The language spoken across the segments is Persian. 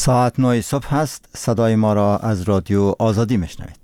ساعت 9 صبح است. صدای ما را از رادیو آزادی میشنوید.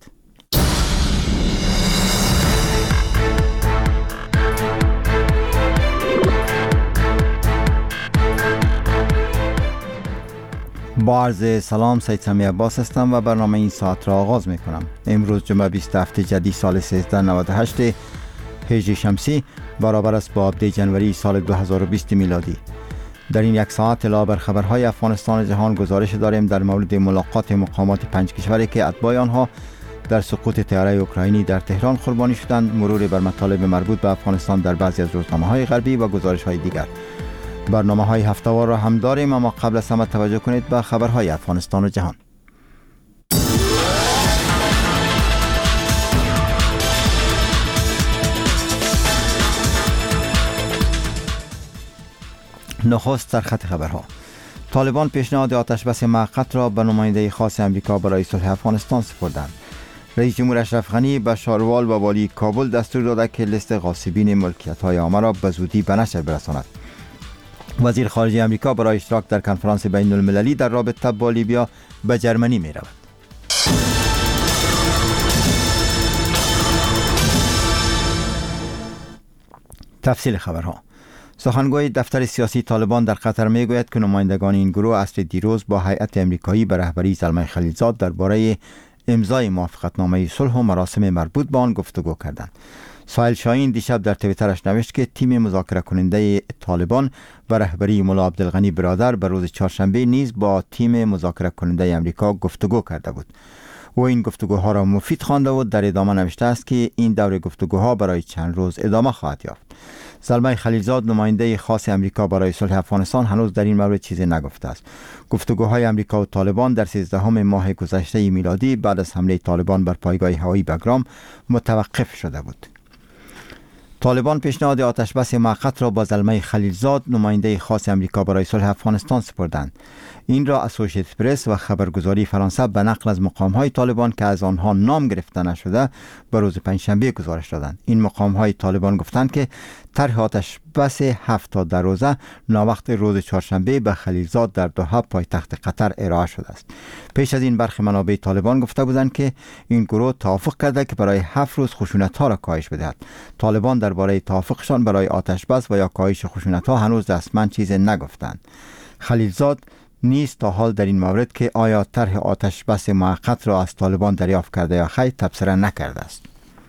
با عرض سلام، سید سمی عباس هستم و برنامه این ساعت را آغاز می کنم. امروز جمعه 27 جدی سال 1398 هجری شمسی برابر است با 17 جنوری سال 2020 میلادی. در این یک ساعت علاوه بر خبرهای افغانستان جهان گزارش داریم در مورد ملاقات مقامات 5 کشوری که اتباع آنها در سقوط طیاره اوکراینی در تهران قربانی شدند، مرور بر مطالب مربوط به افغانستان در بعضی از روزنامه‌های غربی و گزارش‌های دیگر. برنامه‌های هفته‌وار را هم داریم، اما قبل از همه توجه کنید به خبرهای افغانستان و جهان. نخست در خط خبرها. طالبان پیشنهاد آتش بس موقت را به نماینده خاص امریکا برای صلح افغانستان سپردند. رئیس جمهور اشرف غنی به شاروال و والی کابل دستور داده که لیست غاصبین ملکیت‌های عامه را به زودی به نشر برساند. وزیر خارجه امریکا برای اشتراک در کنفرانس بین المللی در رابطه با لیبیا به جرمنی می رود. تفصیل خبرها. سخنگوی دفتر سیاسی طالبان در قطر می گوید که نمایندگان این گروه عصر دیروز با هیئت امریکایی به رهبری زلمه خلیلزاد درباره امضای موافقتنامه صلح و مراسم مربوط به آن گفتگو کردند. سایل شاهین دیشب در توییترش نوشت که تیم مذاکره کننده طالبان و رهبری ملا عبدالغنی برادر به روز چهارشنبه نیز با تیم مذاکره کننده امریکا گفتگو کرده بود. او این گفتگوها را مفید خوانده و در ادامه نوشته است که این دور گفتگوها برای چند روز ادامه خواهد یافت. زلمه خلیلزاد نماینده خاص امریکا برای صلح افغانستان هنوز در این مورد چیزی نگفته است. گفتگوهای امریکا و طالبان در 13 ماه گذشته میلادی بعد از حمله طالبان بر پایگاه هوایی بگرام متوقف شده بود. طالبان پیشنهاد آتش بس موقت را با زلمه خلیلزاد نماینده خاص امریکا برای صلح افغانستان سپردند. این را اسوشییتد پرس و خبرگزاری فرانسه به نقل از مقام‌های طالبان که از آنها نام گرفته نشده به روز پنجشنبه گزارش دادند. این مقام‌های طالبان گفتند که طرح آتش بس 70 روزه ناوقت روز چهارشنبه به خلیلزاد در دوحه پایتخت قطر ارائه شده است. پیش از این برخی منابع طالبان گفته بودند که این گروه توافق کرده که برای 7 روز خشونت‌ها را کاهش بدهد. طالبان درباره توافقشان برای آتش بس و یا کاهش خشونت‌ها هنوز رسما چیزی نگفتند. خلیلزاد نیست تا حال در این مورد که آیا طرح آتش بس موقت را از طالبان دریافت کرده یا خیر تبصره نکرده است.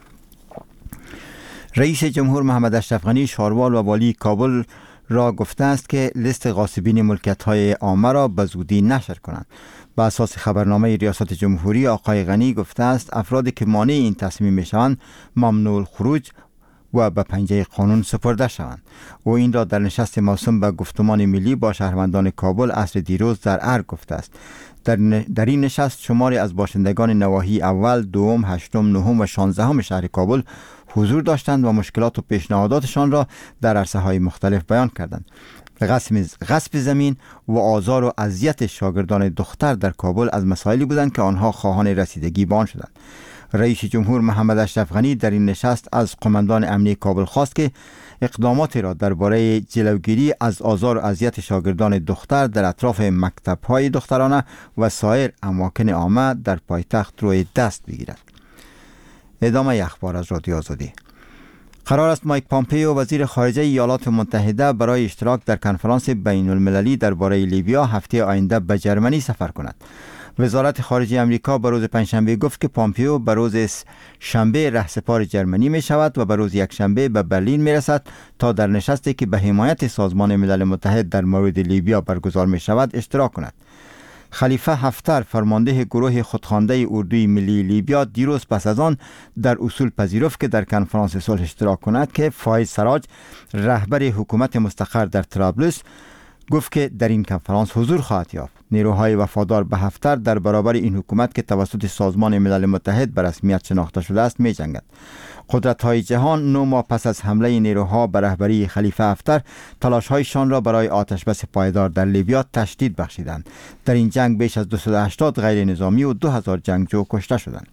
رئیس جمهور محمد اشرف غنی شاروال و والی کابل را گفته است که لیست غاصبین ملکیت‌های عامه را به زودی نشر کنند. بر اساس خبرنامه ریاست جمهوری آقای غنی گفته است افرادی که مانع این تصمیم میشوند ممنوع الخروج و به پنجه قانون سپرده شوند. او این را در نشست موسوم به گفتمان ملی با شهروندان کابل عصر دیروز در ارگ گفته است. در این نشست شماری از باشندگان نواحی اول، دوم، هشتم، نهم و 16 شهر کابل حضور داشتند و مشکلات و پیشنهاداتشان را در عرصه‌های مختلف بیان کردند. غصب زمین و آزار و اذیت شاگردان دختر در کابل از مسائلی بودند که آنها خواهان رسیدگی به آن شدند. رئیس جمهور محمد اشرف غنی در این نشست از قماندان امنیه کابل خواست که اقداماتی را درباره جلوگیری از آزار و اذیت شاگردان دختر در اطراف مکتب‌های دخترانه و سایر اماکن عامه در پایتخت روی دست بگیرد. ادامه اخبار از رادیو آزادی. قرار است مایک پامپیو وزیر خارجه ایالات متحده برای اشتراک در کنفرانس بین المللی درباره لیبیا هفته آینده به جرمنی سفر کند. وزارت خارجه امریکا به روز پنجشنبه گفت که پامپیو به روز شنبه رهسپار جرمنی می شود و به روز یکشنبه به برلین می رسد تا در نشستی که به حمایت سازمان ملل متحد در مورد لیبیا برگزار می شود اشتراک کند. خلیفه حفتر فرمانده گروه خودخوانده اردوی ملی لیبیا دیروز پس از آن در اصول پذیرفت که در کنفرانس صلح اشتراک کند که فایز سراج رهبر حکومت مستقر در طرابلس گفت که در این کنفرانس حضور خواهد یافت. نیروهای وفادار به حفتر در برابر این حکومت که توسط سازمان ملل متحد به رسمیت شناخته شده است می جنگد. قدرت‌های جهان 9 ماه پس از حمله نیروها به رهبری خلیفه حفتر تلاش‌هایشان را برای آتشبس پایدار در لیبیا تشدید بخشیدند. در این جنگ بیش از 280 غیر نظامی و 2000 جنگجو کشته شدند.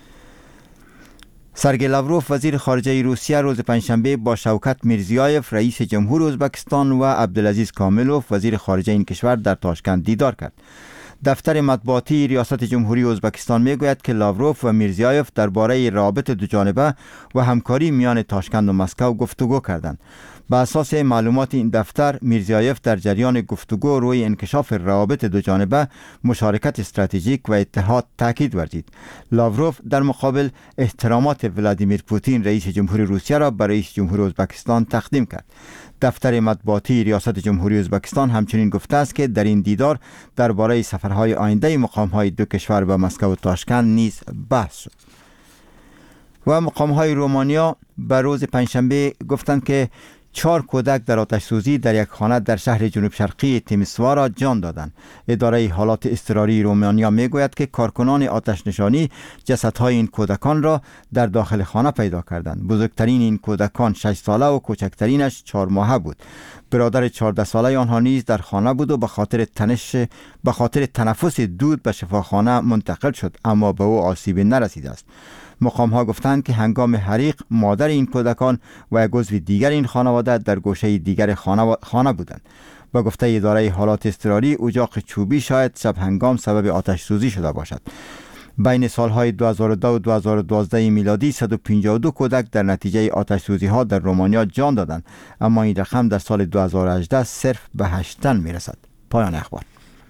سرگئی لاوروف وزیر خارجه روسیه روز پنجشنبه با شوکت میرزیایف رئیس جمهور ازبکستان و عبدالعزیز کاملوف وزیر خارجه این کشور در تاشکند دیدار کرد. دفتر مطبوعاتی ریاست جمهوری ازبکستان میگوید که لاوروف و میرزیایف درباره روابط دوجانبه و همکاری میان تاشکند و مسکو گفتگو کردند. بر اساس معلومات این دفتر، میرزیایف در جریان گفتگو روی انکشاف روابط دوجانبه، مشارکت استراتژیک و اتحاد تاکید ورزید. لاوروف در مقابل احترامات ولادیمیر پوتین رئیس جمهوری روسیه را برای رئیس جمهوری ازبکستان تقدیم کرد. دفتر مطبوعاتی ریاست جمهوری ازبکستان همچنین گفته است که در این دیدار درباره سفرهای آینده مقام‌های دو کشور به مسکو و تاشکند نیز بحث شد. و مقام‌های رومانیا به روز پنجشنبه گفتند که 4 کودک در آتش سوزی در یک خانه در شهر جنوب شرقی تیمیسوارا جان دادند. اداره حالات اضطراری رومانیا میگوید که کارکنان آتش نشانی جسدهای این کودکان را در داخل خانه پیدا کردند. بزرگترین این کودکان 6 ساله و کوچکترینش 4 ماهه بود. برادر 14 ساله آنها نیز در خانه بود و به خاطر تنفس دود به شفاخانه منتقل شد، اما به او آسیبی نرسیده است. مقام ها گفتند که هنگام حریق مادر این کودکان و یک عضو دیگر این خانواده در گوشه دیگر خانه بودند. با گفته اداره حالات اضطراری، اجاق چوبی شاید شب هنگام سبب آتش سوزی شده باشد. بین سالهای 2002 و 2012 میلادی 152 کودک در نتیجه آتش سوزی ها در رومانیا جان دادند، اما این رقم در سال 2018 صرف به 8 تن می رسد. پایان اخبار.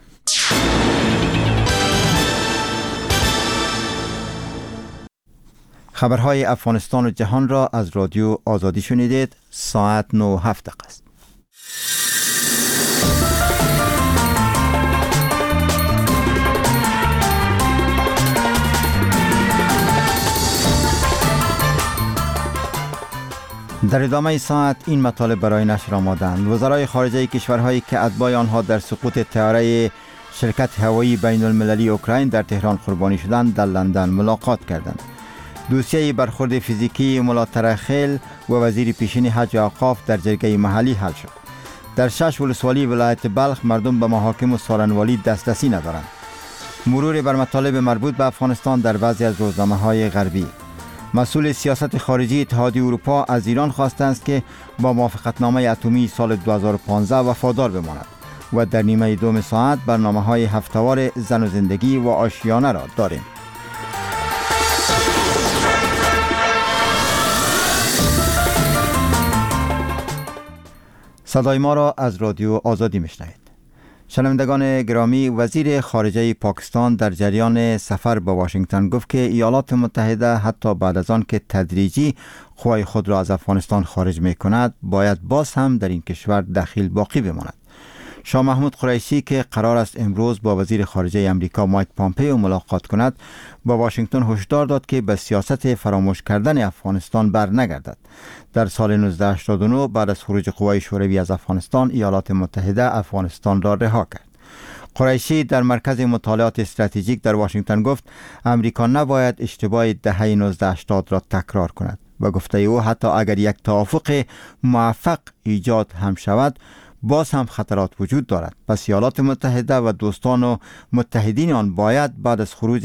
خبرهای افغانستان و جهان را از رادیو آزادی شنیدید. ساعت 9:07 است. در ادامه ساعت این مطالب برای نشر آماده‌اند. وزرای خارجه کشورهایی که اتباع آنها در سقوط طیاره شرکت هوایی بین المللی اوکراین در تهران قربانی شدند در لندن ملاقات کردند. دوسیه برخورد فیزیکی مولا ترخیل و وزیر پیشین حج و اوقاف در جرگه محلی حل شد. در 6 ولسوالی ولایت بلخ مردم به محاکم و سالنوالی دسترسی ندارند. مرور بر مطالب مربوط به افغانستان در بعضی از روزنامه‌های غربی. مسئول سیاست خارجی اتحادیه اروپا از ایران خواسته است که با موافقتنامه اتمی سال 2015 وفادار بماند. و در نیمه دوم ساعت برنامه‌های هفته‌وار زن و زندگی و آشیانه را داریم. صدای ما را از رادیو آزادی میشنوید. شنوندگان گرامی، وزیر خارجه پاکستان در جریان سفر به واشنگتن گفت که ایالات متحده حتی بعد از آن که تدریجی قوای خود را از افغانستان خارج می کند، باید باز هم در این کشور دخیل باقی بماند. شاه محمود قریشی که قرار است امروز با وزیر خارجه امریکا مایک پامپئو ملاقات کند، با واشنگتن هشدار داد که به سیاست فراموش کردن افغانستان بر نگردد. در سال 1989 بعد از خروج قوای شوروی از افغانستان، ایالات متحده افغانستان را رها کرد. قریشی در مرکز مطالعات استراتژیک در واشنگتن گفت امریکا نباید اشتباه دهه 1980 را تکرار کند و گفته او حتی اگر یک توافق موفق ایجاد هم شود، باز هم خطرات وجود دارد. پس ایالات متحده و دوستان و متحدین آن باید بعد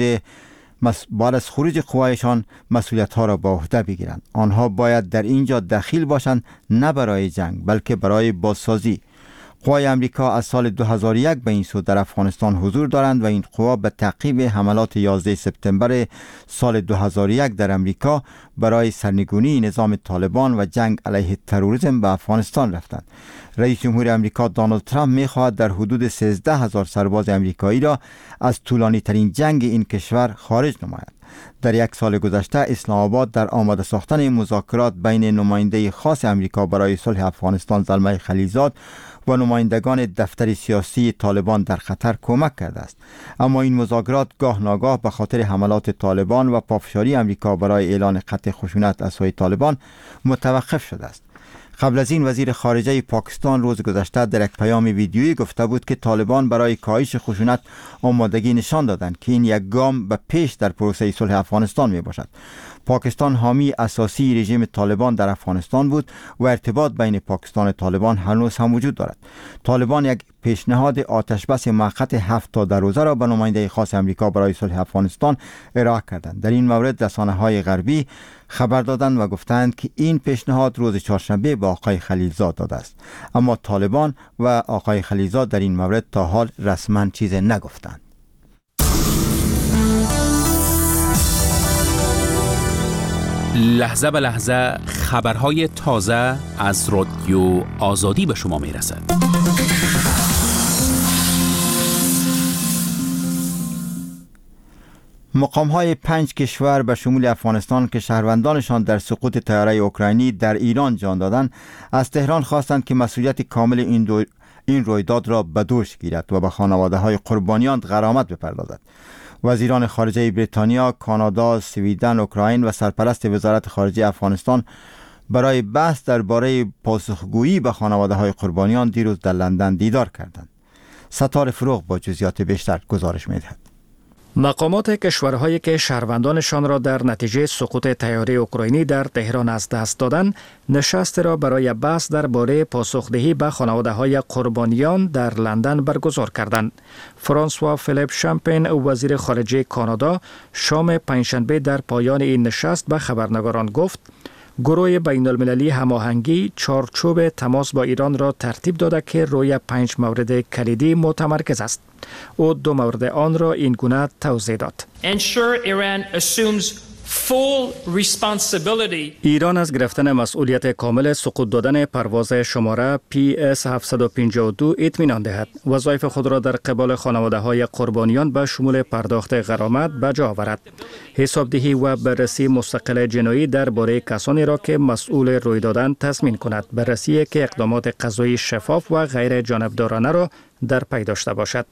از خروج قوایشان مسئولیت ها را به عهده بگیرند. آنها باید در اینجا دخیل باشند، نه برای جنگ بلکه برای بازسازی. قوای امریکا از سال 2001 به این سو در افغانستان حضور دارند و این قوا به تعقیب حملات 11 سپتامبر سال 2001 در امریکا برای سرنگونی نظام طالبان و جنگ علیه تروریسم به افغانستان رفتند. رئیس جمهور امریکا دونالد ترامپ می‌خواهد در حدود 13,000 سرباز امریکایی را از طولانی ترین جنگ این کشور خارج نماید. در 1 سال گذشته اسلام آباد در آماده ساختن مذاکرات بین نماینده خاص امریکا برای صلح افغانستان زلمه خلیلزاد و نمایندگان دفتر سیاسی طالبان در خطر کمک کرده است. اما این مذاکرات گاه ناگاه به خاطر حملات طالبان و پافشاری امریکا برای اعلان قطع خشونت از سوی طالبان متوقف شده است. قبل از این وزیر خارجه پاکستان روز گذشته در یک پیام ویدیویی گفته بود که طالبان برای کاهش خشونت آمادگی نشان دادند که این یک گام به پیش در پروسه صلح افغانستان می باشد. پاکستان حامی اساسی رژیم طالبان در افغانستان بود و ارتباط بین پاکستان و طالبان هنوز هم وجود دارد. طالبان یک پیشنهاد آتش بس موقت 7 تا 10 روزه را به نماینده خاص امریکا برای صلح افغانستان ارائه کردند. در این مورد رسانه‌های غربی خبر دادند و گفتند که این پیشنهاد روز چهارشنبه به آقای خلیلزاد داده است، اما طالبان و آقای خلیلزاد در این مورد تا حال رسما چیز نگفتند. لحظه به لحظه خبرهای تازه از رادیو آزادی به شما میرسد. مقام‌های 5 کشور به شمول افغانستان که شهروندانشان در سقوط طیاره اوکراینی در ایران جان دادند، از تهران خواستند که مسئولیت کامل این رویداد را به دوش گیرد و به خانواده‌های قربانیان غرامت بپردازد. وزیران خارجه بریتانیا، کانادا، سویدن، اوکراین و سرپرست وزارت خارجه افغانستان برای بحث درباره پاسخگویی به خانواده‌های قربانیان دیروز در لندن دیدار کردند. ستار فروغ با جزئیات بیشتر گزارش می‌دهد. مقامات کشورهایی که شهروندانشان را در نتیجه سقوط طیاره اوکراینی در تهران از دست دادند، نشست را برای بحث درباره پاسخدهی به خانواده‌های قربانیان در لندن برگزار کردند. فرانسوا فیلیپ شامپین، وزیر خارجه کانادا، شام پنجشنبه در پایان این نشست به خبرنگاران گفت: گروه بین المللی هماهنگی چارچوب تماس با ایران را ترتیب داده که روی 5 مورد کلیدی متمرکز است. او 2 مورد آن را این گونه توضیح داد: ایران از گرفتن مسئولیت کامل سقوط دادن پرواز شماره PS752 اطمینان دهد. وظایف خود را در قبال خانواده‌های قربانیان به شمول پرداخت غرامت به جا آورد. حسابدهی و بررسی مستقل جنایی درباره کسانی را که مسئول رویدادند تضمین کند. بررسی که اقدامات قضایی شفاف و غیر جانبدارانه را در پی داشته باشد.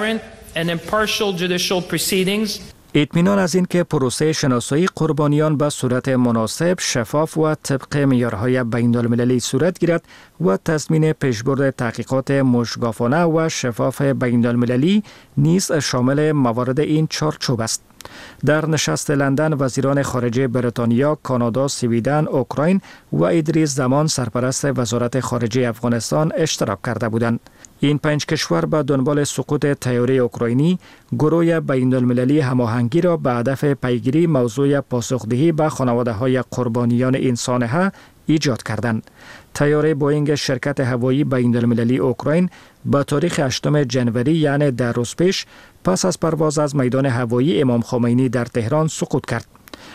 اطمینان از این که پروسه شناسایی قربانیان به صورت مناسب، شفاف و طبق معیارهای بین المللی صورت گیرد و تضمین پیشبرد تحقیقات مشرفانه و شفاف بین المللی نیز شامل موارد این چارچوب است. در نشست لندن وزیران خارجه بریتانیا، کانادا، سویدن، اوکراین و ادریس زمان سرپرست وزارت خارجه افغانستان اشتراک کرده بودند. این 5 کشور به دنبال سقوط طیاره اوکراینی گروه بین المللی هماهنگی را به هدف پیگیری موضوع پاسخدهی به خانواده‌های قربانیان این سانحه ایجاد کردند. طیاره بوئینگ شرکت هوایی بین المللی اوکراین به تاریخ 8 جنوری یعنی 10 روز پیش پس از پرواز از میدان هوایی امام خمینی در تهران سقوط کرد.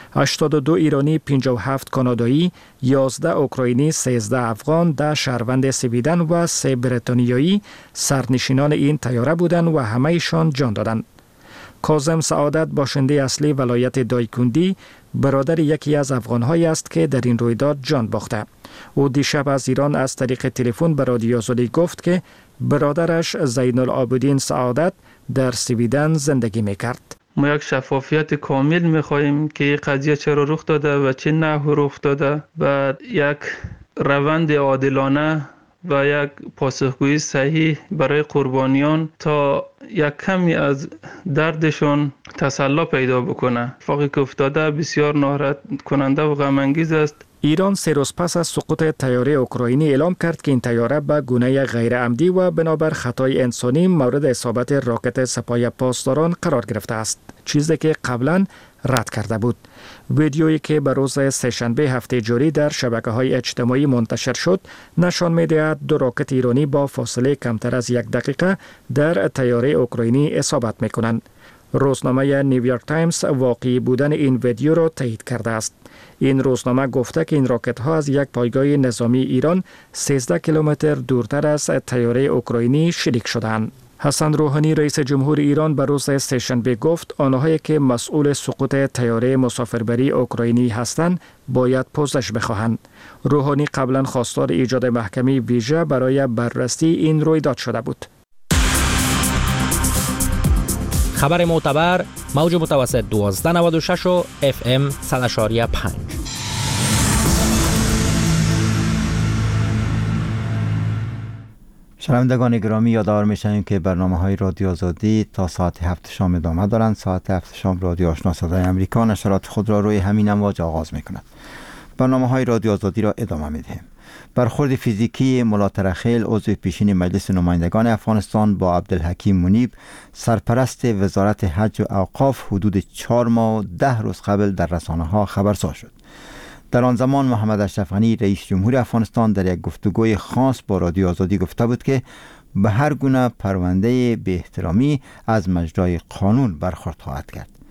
82 ایرانی، 57 کانادایی، 11 اوکراینی، 13 افغان، 10 شهروند سویدن و 3 بریتانیایی سرنشینان این طیاره بودند و همه ایشان جان دادند. کاظم سعادت، باشنده اصلی ولایت دایکندی، برادر یکی از افغان‌هایی است که در این رویداد جان باخته. او دیشب از ایران از طریق تلفن به رادیو آزادی گفت که برادرش زین العابدین سعادت در سویدن زندگی می‌کرد. ما یک شفافیت کامل می‌خواهیم که این قضیه چرا رخ داده و چه نحو رخ داده و یک روند عادلانه و یک پاسخگویی صحیح برای قربانیان تا یک کمی از دردشان تسلا پیدا بکنه. اتفاقی که افتاده بسیار ناراحت کننده و غم انگیز است. ایران 3 روز پس از سقوط طیاره اوکراینی اعلام کرد که این طیاره به گونه غیر عمدی و بنابر خطای انسانی مورد اصابت راکت سپاه پاسداران قرار گرفته است، چیزی که قبلا رد کرده بود. ویدیویی که به روز سه‌شنبه هفته جاری در شبکه‌های اجتماعی منتشر شد نشان می‌دهد 2 راکت ایرانی با فاصله کمتر از 1 دقیقه در طیاره اوکراینی اصابت می‌کنند. روزنامه نیویورک تایمز واقعی بودن این ویدیو را تایید کرده است. این روزنامه گفته که این راکت ها از یک پایگاه نظامی ایران 13 کیلومتر دورتر از طیاره اوکراینی شلیک شدند. حسن روحانی رئیس جمهور ایران به روز سه‌شنبه گفت آنهایی که مسئول سقوط طیاره مسافربری اوکراینی هستند باید پوزش بخواهند. روحانی قبلا خواستار ایجاد محکمه ویژه برای بررسی این رویداد شده بود. خبر معتبر موج متوسط 1296 و FM 100.5. شنوندگان گرامی، یادآور می‌شویم که برنامه‌های رادیو آزادی تا ساعت 7 شام ادامه دارند. ساعت 7 شام رادیو آشنا صدای امریکا نشرات خود را روی همین امواج آغاز می‌کند. برنامه‌های رادیو آزادی را ادامه می‌دهیم. برخورد فیزیکی ملا ترخیل، عضو پیشین مجلس نمایندگان افغانستان، با عبدالحکیم منیب، سرپرست وزارت حج و اوقاف حدود 4 ماه و 10 روز قبل در رسانه‌ها خبرساز شد. در آن زمان محمد اشرف غنی رئیس جمهور افغانستان در یک گفتگوی خاص با رادیو آزادی گفته بود که به هر گونه پرونده بی احترامی از مجرای قانون برخورد خواهد کرد.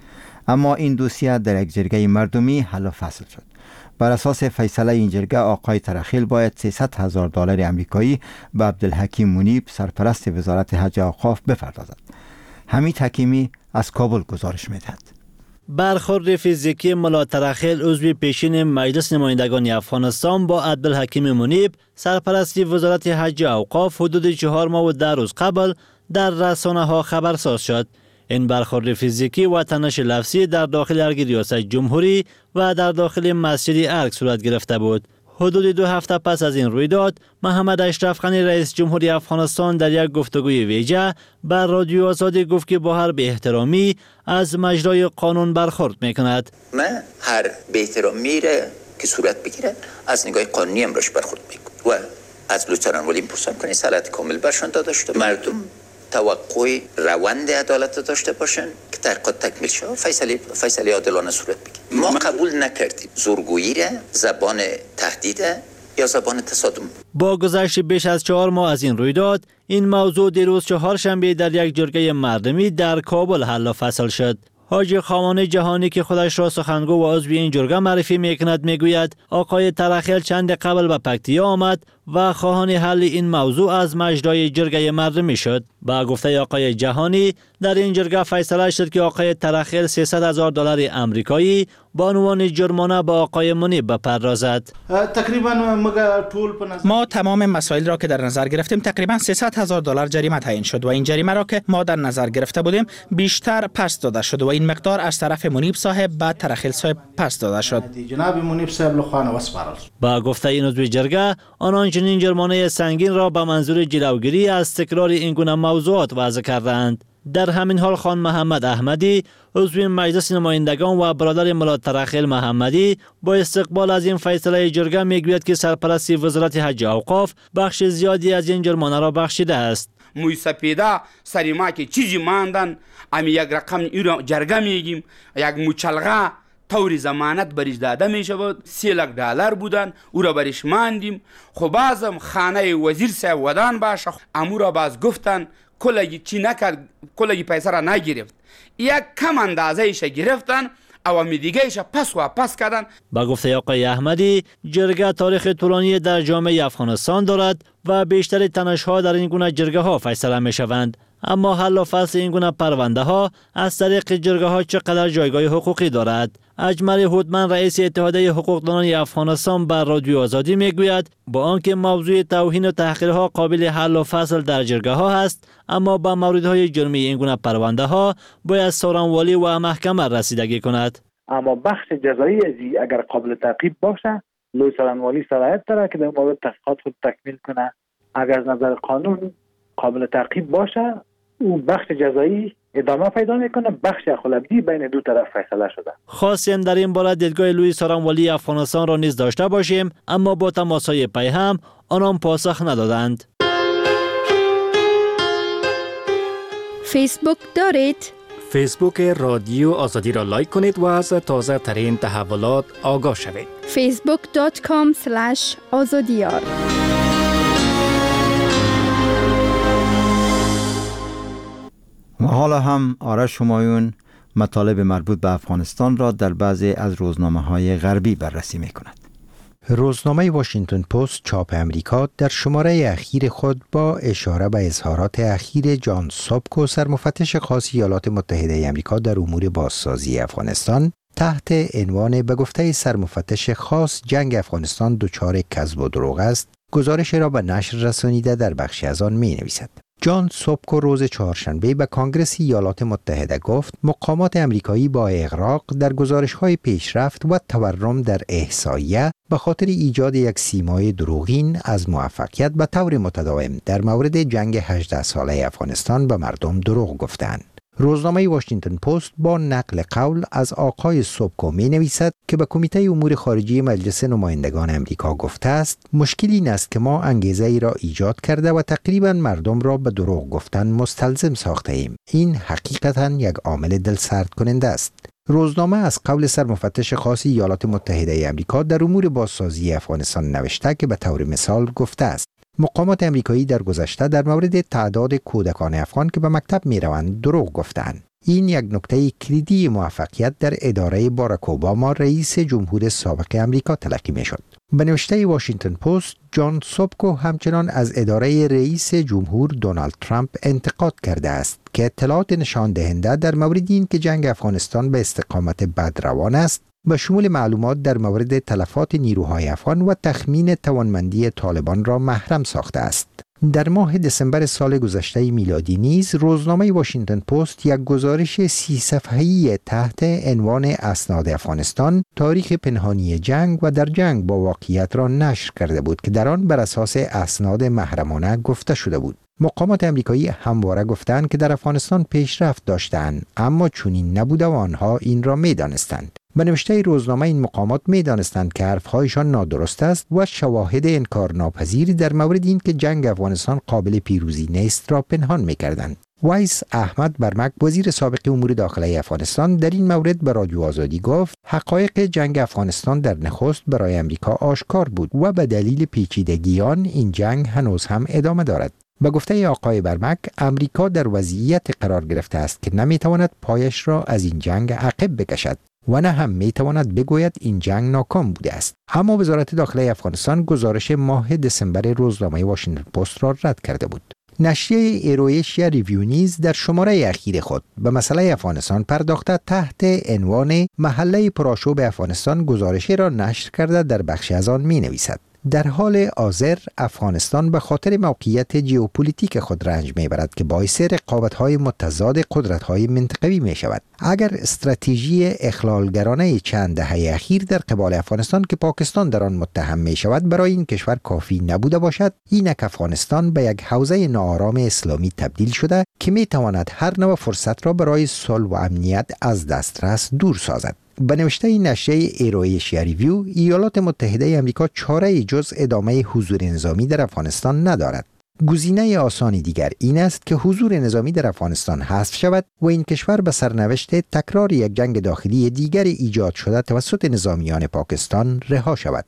اما این دوسیه در یک جرگه مردمی حل و فصل شد. بر اساس فیصله این جرگه آقای ترخیل باید $300,000 آمریکایی به عبدالحکیم منیب سرپرست وزارت حج و اوقاف بپردازد. حمید حکیمی از کابل گزارش می‌دهد. برخورد فیزیکی ملا ترخیل عضو پیشین مجلس نمایندگان افغانستان با عبدالحکیم منیب سرپرست وزارت حج و اوقاف حدود 4 ماه و 10 روز قبل در رسانه‌ها خبرساز شد. این برخورد فیزیکی و تنش لفظی در داخل ارگ ریاست جمهوری و در داخل مسجد ارگ صورت گرفته بود. حدود 2 هفته پس از این رویداد، محمد اشرف غنی رئیس جمهوری افغانستان در یک گفتگوی ویژه بر رادیو آزادی گفت که با هر بی احترامی از مجرای قانون برخورد میکند. من هر بی احترامی را که صورت بگیره از نگاه قانونی هم روش برخورد میکنم و از لطفاً ولی میپرسم کنید صلاحیت کامل برشان داده شده. مردم توقع روند عدالت داشته باشن که تحقیقات تکمیل شد، فیصله عادلانه صورت بگیره. ما قبول نکردیم زورگویی را زبان تهدید یا زبان تصادم. با گذشت بیش از 4 ماه از این رویداد، این موضوع دیروز چهارشنبه در یک جرگه مردمی در کابل حل و فصل شد. حاجی خامان جهانی که خودش را سخنگو و عضو این جرگه معرفی میکند میگوید آقای ترخیل چند قبل به پکتیا آمد و خواهان حل این موضوع از مجرای جرگه مردمی شد. با گفته آقای جهانی در این جرگه فیصله شد که آقای ترخیل $300,000 آمریکایی به عنوان جرمانه به آقای منیب بپردازد. ما تمام مسائل را که در نظر گرفتیم تقریبا $300,000 جریمه تعیین شد و این جریمه را که ما در نظر گرفته بودیم بیشتر پس داده شد و این مقدار از طرف منیب صاحب به ترخیل صاحب پس داده شد. با گفته این عضو جرگه آنان چنین جرمانه سنگین را به منظور جلوگیری از تکرار این گونه موضوعات وضع کردند. در همین حال خان محمد احمدی عضو مجلس نمایندگان و برادر ملا ترخیل محمدی با استقبال از این فیصله جرگه میگوید که سرپرست وزارت حج و اوقاف بخش زیادی از این جرمانه را بخشیده است. موی سپیده سری ما که چیزی ماندن امی یک رقم ایران جرگه میگیم یک مچلغه طوری ضمانت بریش داده می شود $300,000 بودن او را بریش ماندیم. خب بازم خانه وزیر صاحب ودان باشه امو را باز گفتن کلگی چی نکرد کلگی پیسه را نگرفت یک کم اندازه ایش گرفتن او می دیگه ایش پس کردن. با گفته آقای احمدی جرگه تاریخ طولانی در جامعه افغانستان دارد و بیشتر تنش ها در این گونه جرگه ها فیصله می شوند. اما حل و فصل این گونه پرونده ها از طریق جرگه ها چقدر جایگاه حقوقی دارد؟ اجمل هودمن رئیس اتحادیه حقوقدانان افغانستان بر رادیو آزادی میگوید با آنکه موضوع توهین و تحقیرها قابل حل و فصل در جرگه ها است، اما با موردهای جرمی این گونه پرونده ها باید سارنوالی و محکمه رسیدگی کند. اما بخش جزایی ازی اگر قابل تعقیب باشه لوی سارنوالی صلاحیت داره که در مورد تحقیقات خود تکمیل کنه. اگر از نظر قانون قابل تعقیب باشه اون بخش جزایی ادامه پیدا میکنه، بخش خلبی بین دو طرف فیصله شده. خواستیم در این باره دیدگاه لوی سارنوالی افغانستان را نیز داشته باشیم، اما با تماسهای پیام آنان پاسخ ندادند. فیسبوک دارید؟ فیسبوک رادیو آزادی را لایک کنید و از تازه ترین تحولات آگاه شوید. facebook.com/azadiyar. و حالا هم آرش همایون مطالب مربوط به افغانستان را در بعضی از روزنامه‌های غربی بررسی می‌کند. روزنامه واشنگتن پست چاپ امریکا در شماره اخیر خود با اشاره به اظهارات اخیر جان سوبکو سرمفتش خاص ایالات متحده آمریکا در امور بازسازی افغانستان تحت عنوان به گفته سرمفتش خاص جنگ افغانستان دچار کذب و دروغ است، گزارش را به نشر رسانیده در بخشی از آن می‌نویسد. جان سوبکو روز چهارشنبه به کنگره ایالات متحده گفت مقامات امریکایی با اغراق در گزارش‌های پیشرفت و تورم در احصایه به خاطر ایجاد یک سیمای دروغین از موفقیت به طور متداوم در مورد جنگ 18 ساله افغانستان به مردم دروغ گفتند. روزنامه واشنگتن پست با نقل قول از آقای سوبکو می نویسد که به کمیته امور خارجی مجلس نمایندگان امریکا گفته است مشکل این است که ما انگیزه ای را ایجاد کرده و تقریبا مردم را به دروغ گفتن مستلزم ساخته ایم. این حقیقتا یک عامل دلسرد کننده است. روزنامه از قول سرمفتش خاص ایالات متحده آمریکا در امور بازسازی افغانستان نوشته که به طور مثال گفته است مقامات امریکایی در گذشته در مورد تعداد کودکان افغان که به مکتب میروند دروغ گفتند. این یک نکته کلیدی موفقیت در اداره باراک اوباما رئیس جمهور سابق امریکا تلقی میشد. به نوشته واشنگتن پست، جان سوبکو همچنان از اداره رئیس جمهور دونالد ترامپ انتقاد کرده است که اطلاعات نشان دهنده در مورد این که جنگ افغانستان به استقامت بد روان است به شمول معلومات در مورد تلفات نیروهای افغان و تخمین توانمندی طالبان را محرم ساخته است. در ماه دسامبر سال گذشته میلادی نیز روزنامه واشنگتن پست یک گزارش 30 صفحه‌ای تحت عنوان اسناد افغانستان، تاریخ پنهانی جنگ و در جنگ با واقعیت را نشر کرده بود که در آن بر اساس اسناد محرمانه گفته شده بود. مقامات امریکایی همواره گفتند که در افغانستان پیشرفت داشتند، اما چنین نبوده و آنها این را می‌دانستند. به نوشته روزنامه این مقامات می‌دانستند که حرف‌هایشان نادرست است و شواهد انکارناپذیری در مورد این که جنگ افغانستان قابل پیروزی نیست را پنهان می‌کردند. وایس احمد برمک، وزیر سابق امور داخلی افغانستان، در این مورد به رادیو آزادی گفت حقایق جنگ افغانستان در نخست برای امریکا آشکار بود و به دلیل پیچیدگی آن این جنگ هنوز هم ادامه دارد. به گفته آقای برمک، امریکا در وضعیت قرار گرفته است که نمی‌تواند پایش را از این جنگ عقب بکشد و نه هم می‌تواند بگوید این جنگ ناکام بوده است. اما وزارت داخلی افغانستان گزارش ماه دسامبر روزنامه واشنگتن پست را رد کرده بود. نشریه ایرویشیا ریویو نیز در شماره اخیر خود به مسئله افغانستان پرداخته تحت عنوان محله پرآشوب افغانستان گزارشی را نشر کرده در بخش از آن می‌نویسد: در حال حاضر افغانستان به خاطر موقعیت ژئوپلیتیک خود رنج میبرد که باعث رقابت‌های متضاد قدرت‌های منطقوی می‌شود. اگر استراتژی اخلالگرانه چند دهه اخیر در قبال افغانستان که پاکستان در آن متهم می‌شود برای این کشور کافی نبوده باشد، اینک افغانستان به یک حوزه ناآرام اسلامی تبدیل شده که می‌تواند هر نوع فرصت را برای صلح و امنیت از دسترس دور سازد. به نوشته این نشریه ایرویشیا ریویو، ایالات متحده آمریکا چاره‌ای جز ادامه حضور نظامی در افغانستان ندارد. گزینه آسانی دیگر این است که حضور نظامی در افغانستان حذف شود و این کشور به سرنوشت تکرار یک جنگ داخلی دیگر ایجاد شده توسط نظامیان پاکستان رها شود.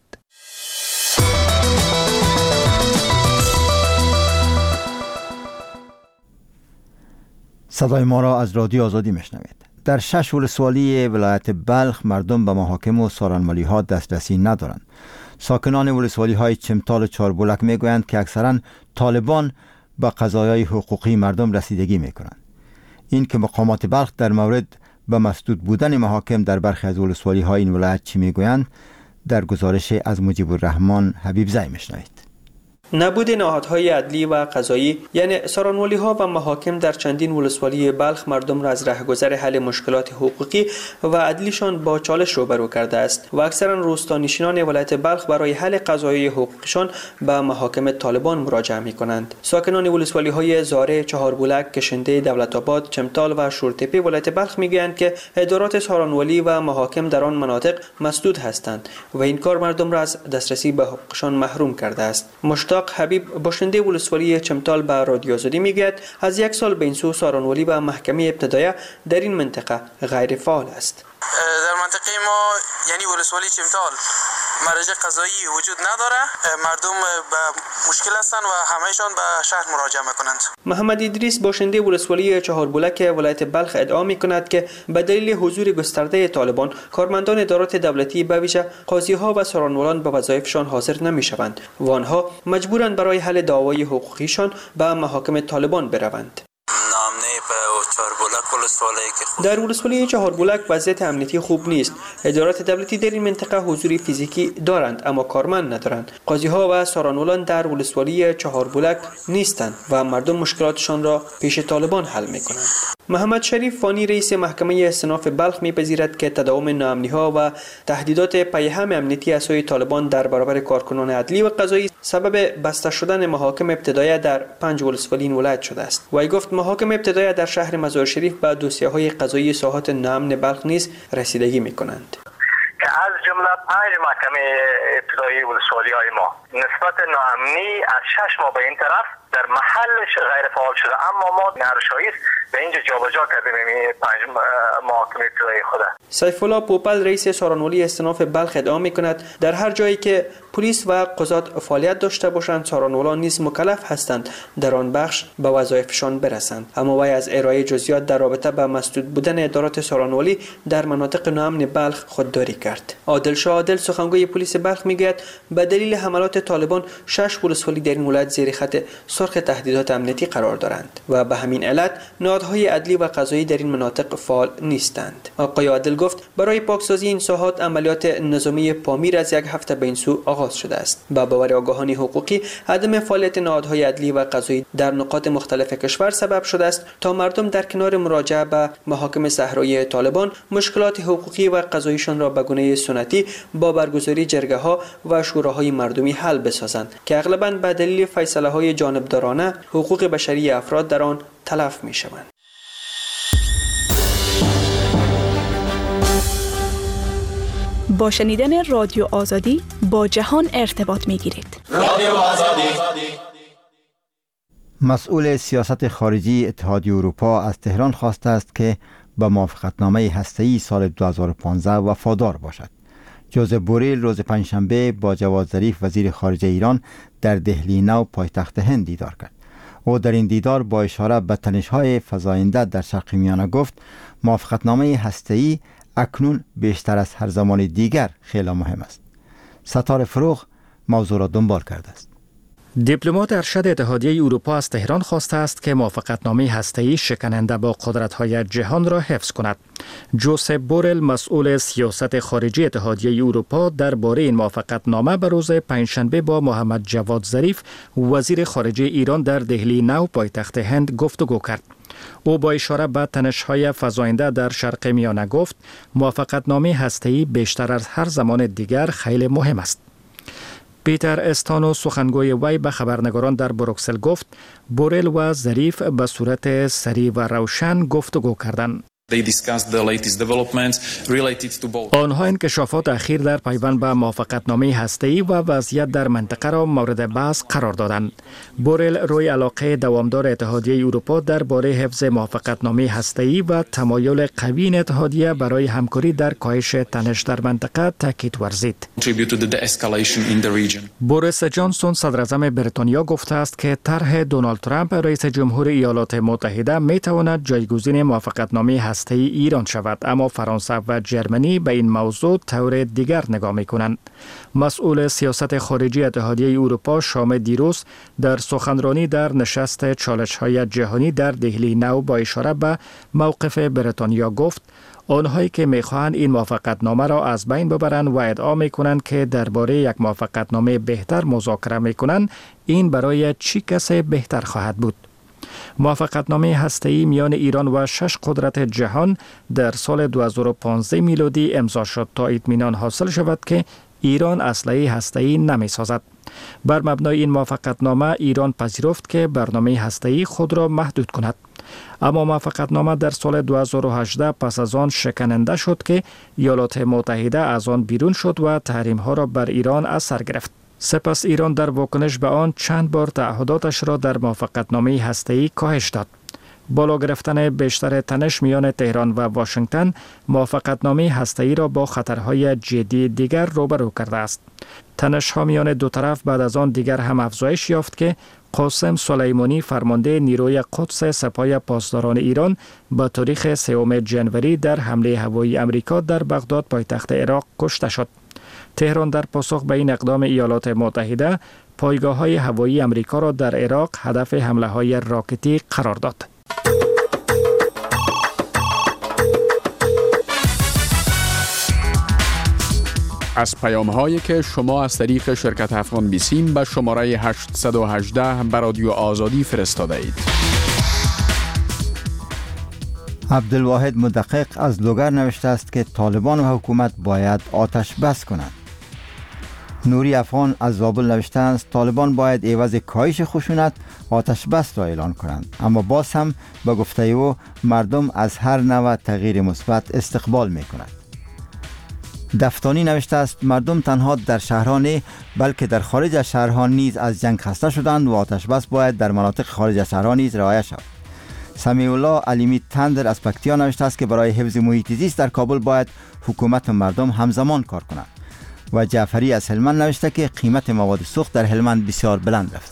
صدای ما را از رادیو آزادی میشنوید. در 6 ولسوالی ولایت بلخ مردم به محاکم و سارنمالی ها دسترسی ندارند. ساکنان ولسوالی های چمتال و چاربولک میگویند که اکثرا طالبان به قضایای حقوقی مردم رسیدگی میکنند. این که مقامات بلخ در مورد به مسدود بودن محاکم در برخی از ولسوالی های این ولایت چی میگویند، در گزارش از مجیب الرحمن حبیبزی میشنوید. نبود نهادهای عدلی و قضایی یعنی سارنوالی‌ها و محاکم در چندین ولسوالی بلخ مردم را از رهگذر حل مشکلات حقوقی و عدلیشان با چالش روبرو کرده است و اکثرا روستانشینان ولایت بلخ برای حل قضایی حقوقشان به محاکم طالبان مراجعه می‌کنند. ساکنان ولسوالی‌های زاره، چهاربولک، کشنده، دولت‌آباد، چمتال و شورتپه ولایت بلخ می‌گویند که ادارات سارنوالی و محاکم در آن مناطق مسدود هستند و این کار مردم را از دسترسی به حقوقشان محروم کرده است. حبیب باشنده ولسوالی چمتال به رادیو آزادی میگوید از یک سال به این سو سارنوالی و محکمه ابتدایه در این منطقه غیر فعال است. در منطقه ما یعنی ولسوالی چمتال مرجع قضایی وجود نداره، مردم به مشکل هستند و همهشان به شهر مراجعه میکنند. محمد ادریس باشنده ولسوالی چهاربولک ولایت بلخ ادعا میکند که به دلیل حضور گسترده طالبان کارمندان ادارات دولتی به ویژه قاضی‌ها و سارنوالان به وظایفشان حاضر نمیشوند و آنها مجبورند برای حل دعوای حقوقیشان به محاکم طالبان بروند. در ولسوالی چهاربولک وضعیت امنیتی خوب نیست. ادارات دولتی در این منطقه حضور فیزیکی دارند اما کارمند ندارند. قاضی‌ها و سارنولان در ولسوالی چهاربولک نیستند و مردم مشکلاتشان را پیش طالبان حل می‌کنند. محمد شریف فانی رئیس محکمه استئناف بلخ می‌پذیرد که تداوم ناامنی‌ها و تهدیدات پیهم امنیتی از سوی طالبان در برابر کارکنان عدلی و قضایی سبب بسته شدن محاکم ابتدایی در 5 ولسوالی این ولایت شده است. وی گفت محاکم ابتدایی در شهر مزار شریف با دوسیه‌های قضایی ساحات ناامن بلخ نیز رسیدگی می‌کنند. که از جمله 5 محکمه ابتدایی ولسوالی‌های ما نسبت ناامنی از 6 ماه به این طرف در محلش غیر فعال شده، اما ما نرشایی به اینجا جابجا کردیم این 5 محاکمه ابتدایی خود. سیف الله پوپل رئیس سارانوالی استناف بلخ ادعا می‌کند در هر جایی که پلیس و قضات فعالیت داشته باشند سارانوالان نیز مکلف هستند در آن بخش به وظایفشان برسند. اما وی از ارائه جزئیات در رابطه با مسدود بودن ادارات سارانوالی در مناطق ناامن بلخ خودداری کرد. عادل شاه عادل سخنگوی پلیس بلخ میگوید به دلیل حملات طالبان 6 ولسوالی در این ولایت زیر خط سرخ تهدیدات امنیتی قرار دارند و به همین علت نهادهای عدلی و قضایی در این مناطق فعال نیستند. آقای عادل گفت برای پاکسازی این ساحات عملیات نظامی پامیر از یک هفته به این سو آغاز شده است. با باور آگاهان حقوقی عدم فعالیت نهادهای عدلی و قضایی در نقاط مختلف کشور سبب شده است تا مردم در کنار مراجعه به محاکم صحرایی طالبان مشکلات حقوقی و قضاییشان را به گونه سنتی با برگزاری جرگه‌ها و شوراهای مردمی حل بسازند که اغلباً به دلیل فیصله‌های جانبدارانه حقوق بشری افراد در آن تلف می‌شوند. با شنیدن رادیو آزادی با جهان ارتباط می‌گیرید. رادیو آزادی. مسئول سیاست خارجی اتحادیه اروپا از تهران خواسته است که به موافقتنامه هسته‌ای سال 2015 وفادار باشد. جوزف بوریل روز پنجشنبه با جواد ظریف وزیر خارجه ایران در دهلی نو پایتخت هند دیدار کرد. او در این دیدار با اشاره به تنش‌های فزاینده در شرق میانه گفت موافقتنامه هسته‌ای اکنون بیشتر از هر زمان دیگر خیلی مهم است. ستاره فروغ موضوع را دنبال کرده است. دیپلمات ارشد اتحادیه اروپا از تهران خواسته است که موافقتنامه هسته‌ای شکننده با قدرت‌های جهان را حفظ کند. جوزف بوریل مسئول سیاست خارجی اتحادیه اروپا درباره این موافقتنامه به روز پنجشنبه با محمد جواد ظریف وزیر خارجه ایران در دهلی نو پایتخت هند گفتگو کرد. او با اشاره به تنش‌های فزاینده در شرق میانه گفت موافقتنامه هسته‌ای بیشتر از هر زمان دیگر خیلی مهم است. پیتر استانو سخنگوی وی به خبرنگاران در بروکسل گفت بوریل و ظریف به صورت سریع و روشن گفتگو کردند. آنها انکشافات اخیر در پیوند به موافقتنامه هسته‌ای و وضعیت در منطقه را مورد بحث قرار دادند. بوریل روی علاقه دوامدار اتحادیه اروپا درباره حفظ موافقتنامه هسته‌ای و تمایل قوی این اتحادیه برای همکاری در کاهش تنش در منطقه تاکید ورزید. بوریس جانسون صدر اعظم بریتانیا گفته است که طرح دونالد ترامپ رئیس جمهور ایالات متحده می تواند جایگزین موافقتنامه هسته‌ای ایران شود، اما فرانسه و جرمنی به این موضوع طور دیگر نگاه می‌کنند. مسئول سیاست خارجی اتحادیه اروپا شام دیروز در سخنرانی در نشست چالش‌های جهانی در دهلی نو با اشاره به موقف بریتانیا گفت آنهایی که می‌خواهند این موافقتنامه را از بین ببرند و ادعا می‌کنند که درباره یک موافقتنامه بهتر مذاکره می‌کنند، این برای چه کسی بهتر خواهد بود؟ موافقتنامه هسته‌ای میان ایران و 6 قدرت جهان در سال 2015 میلادی امضا شد تا اطمینان حاصل شود که ایران اسلحه هسته‌ای نمی‌سازد. بر مبنای این موافقتنامه ایران پذیرفت که برنامه هسته‌ای خود را محدود کند. اما موافقتنامه در سال 2018 پس از آن شکننده شد که ایالات متحده از آن بیرون شد و تحریم‌ها را بر ایران اثر گرفت. سپس ایران در واکنش به آن چند بار تعهداتش را در موافقتنامه هسته‌ای کاهش داد. بالا گرفتن بیشتر تنش میان تهران و واشنگتن موافقتنامه هسته‌ای را با خطرهای جدی دیگر روبرو کرده است. تنش‌ها میان دو طرف بعد از آن دیگر هم افزایش یافت که قاسم سلیمانی فرمانده نیروی قدس سپاه پاسداران ایران با تاریخ 3 جنوری در حمله هوایی امریکا در بغداد پایتخت عراق کشته شد. تهران در پاسخ به این اقدام ایالات متحده پایگاه‌های هوایی امریکا را در عراق هدف حمله‌های راکتی قرار داد. از پیام‌هایی که شما از طریق شرکت افغان بیسیم به شماره 818 به رادیو آزادی فرستاده اید. عبدالواحد مدقق از لوگر نوشته است که طالبان و حکومت باید آتش بس کنند. نوری افغان از زابل نوشته است طالبان باید عوض کاهش خشونت آتش بس را اعلان کنند، اما باز هم به گفته او مردم از هر نوع تغییر مثبت استقبال می کنند. دفتانی نوشته است مردم تنها در شهران بلکه در خارج از شهرها نیز از جنگ خسته شدند و آتش بس باید در مناطق خارج از شهرها نیز رعایت شود. سمیع الله علیمی تندر از پکتیا نوشته است که برای حفظ محیط زیست در کابل باید حکومت و مردم همزمان کار کنند. و جعفری از هلمند نوشته که قیمت مواد سوخت در هلمند بسیار بلند رفته.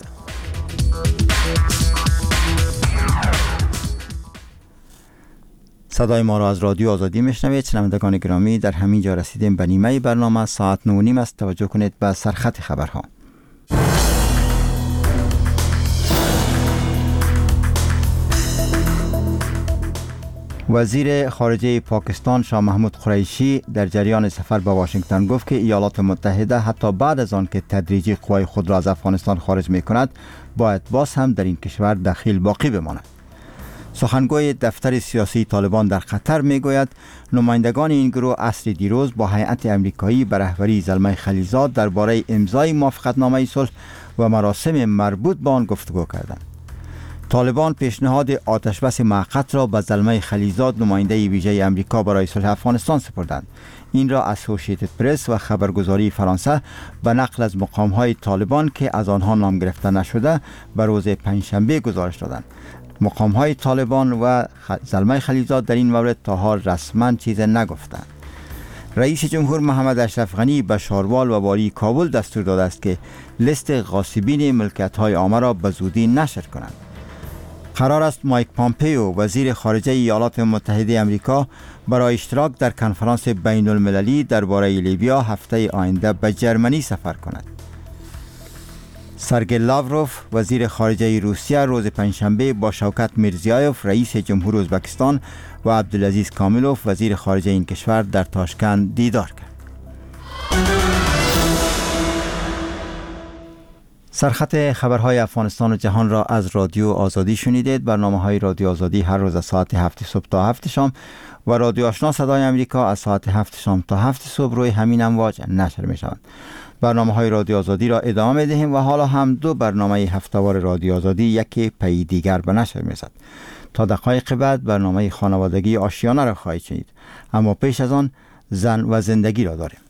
صدای ما را از رادیو آزادی میشنوید. شنوندگان گرامی، در همین جا رسیدیم به نیمه برنامه. ساعت 9:30 است. توجه کنید به سرخط خبرها. وزیر خارجه پاکستان شاه محمود قریشی در جریان سفر به واشنگتن گفت که ایالات متحده حتی بعد از آن که تدریجی قوای خود را از افغانستان خارج می کند باید باز هم در این کشور دخیل باقی بماند. سخنگوی دفتر سیاسی طالبان در قطر می گوید نمایندگان این گروه عصر دیروز با هیئت امریکایی به رهبری زلمه خلیلزاد درباره امضای موافقتنامه صلح و مراسم مربوط به آن گفتگو کردند. طالبان پیشنهاد آتشبس موقت را به زلمه خلیلزاد نماینده ویژه امریکا برای صلح افغانستان سپردند. این را اسوسییتد پرس و خبرگزاری فرانسه به نقل از مقام‌های طالبان که از آنها نام گرفته نشده به روز پنجشنبه گزارش دادند. مقام‌های طالبان و زلمه خلیلزاد در این مورد تا حال رسما چیز نگفتند. رئیس جمهور محمد اشرف غنی به شاروال و والی کابل دستور داده است که لیست غاصبین ملکیت‌های عامه را به زودی نشر کنند. قرار است مایک پامپیو وزیر خارجه ایالات متحده آمریکا برای اشتراک در کنفرانس بین المللی درباره لیبیا هفته آینده به جرمنی سفر کند. سرگئی لاوروف وزیر خارجه روسیه روز پنجشنبه با شوکت میرزیایوف رئیس جمهور ازبکستان و عبدالعزیز کامیلوف وزیر خارجه این کشور در تاشکند دیدار کرد. سرخط خبرهای افغانستان و جهان را از رادیو آزادی شنیدید. برنامه‌های رادیو آزادی هر روز از ساعت 7 صبح تا 7 شام و رادیو آشنا صدای امریکا از ساعت 7 شام تا 7 صبح روی همین امواج نشر می‌شوند. برنامه‌های رادیو آزادی را ادامه می‌دهیم و حالا هم دو برنامه هفته‌وار رادیو آزادی یکی پی دیگر به نشر می‌رسد. تا دقایق بعد برنامه خانوادگی آشیانه را خواهید شنید. اما پیش از آن زن و زندگی را داریم.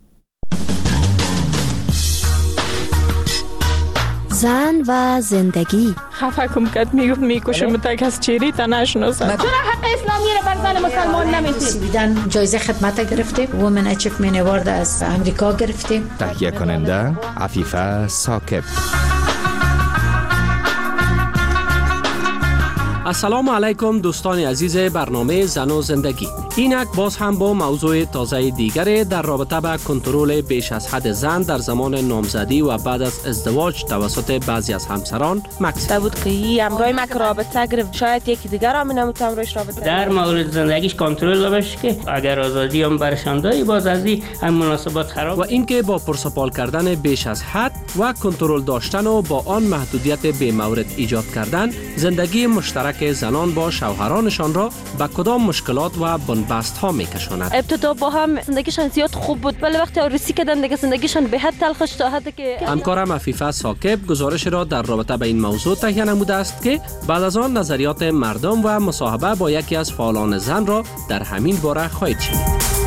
زن و زندگی. خفه کم کد میگفت میکشم تا کس چیری تا نشناسد. چرا حق اسلامی را بر زن مسلمان نمیدید؟ سویدن جایزه خدمت گرفته، وومن اچیومنت اوارد از امریکا گرفته. تهیه کننده عفیفه ثاقب. السلام علیکم دوستان عزیز برنامه زن و زندگی. اینک باز هم با موضوع تازه دیگری در رابطه با کنترل بیش از حد زن در زمان نامزدی و بعد از ازدواج توسط بعضی از همسران مکس بود که این امرای مک رابطه گرفت، شاید یکی دیگر هم نمیتونه امرایش رابطه در مورد زندگیش کنترل باشه که اگر آزادی هم برشان دایی باز از این مناسبات خراب و اینکه با پرسپال کردن بیش از حد و کنترل داشتن و با آن محدودیت بی مورد ایجاد کردن زندگی مشترک زنان با شوهرانشان را به کدام مشکلات و بنبست ها میکشاند. ابتدا با هم زندگیشان زیاد خوب بود ولی وقتی آرسی کردن دیگه زندگیشان به حد تلخش تا حدی که همکارم عفیفه ثاقب گزارش را در رابطه به این موضوع تهیه نموده است که بعد از آن نظریات مردم و مصاحبه با یکی از فعالان زن را در همین باره خواهید شنید.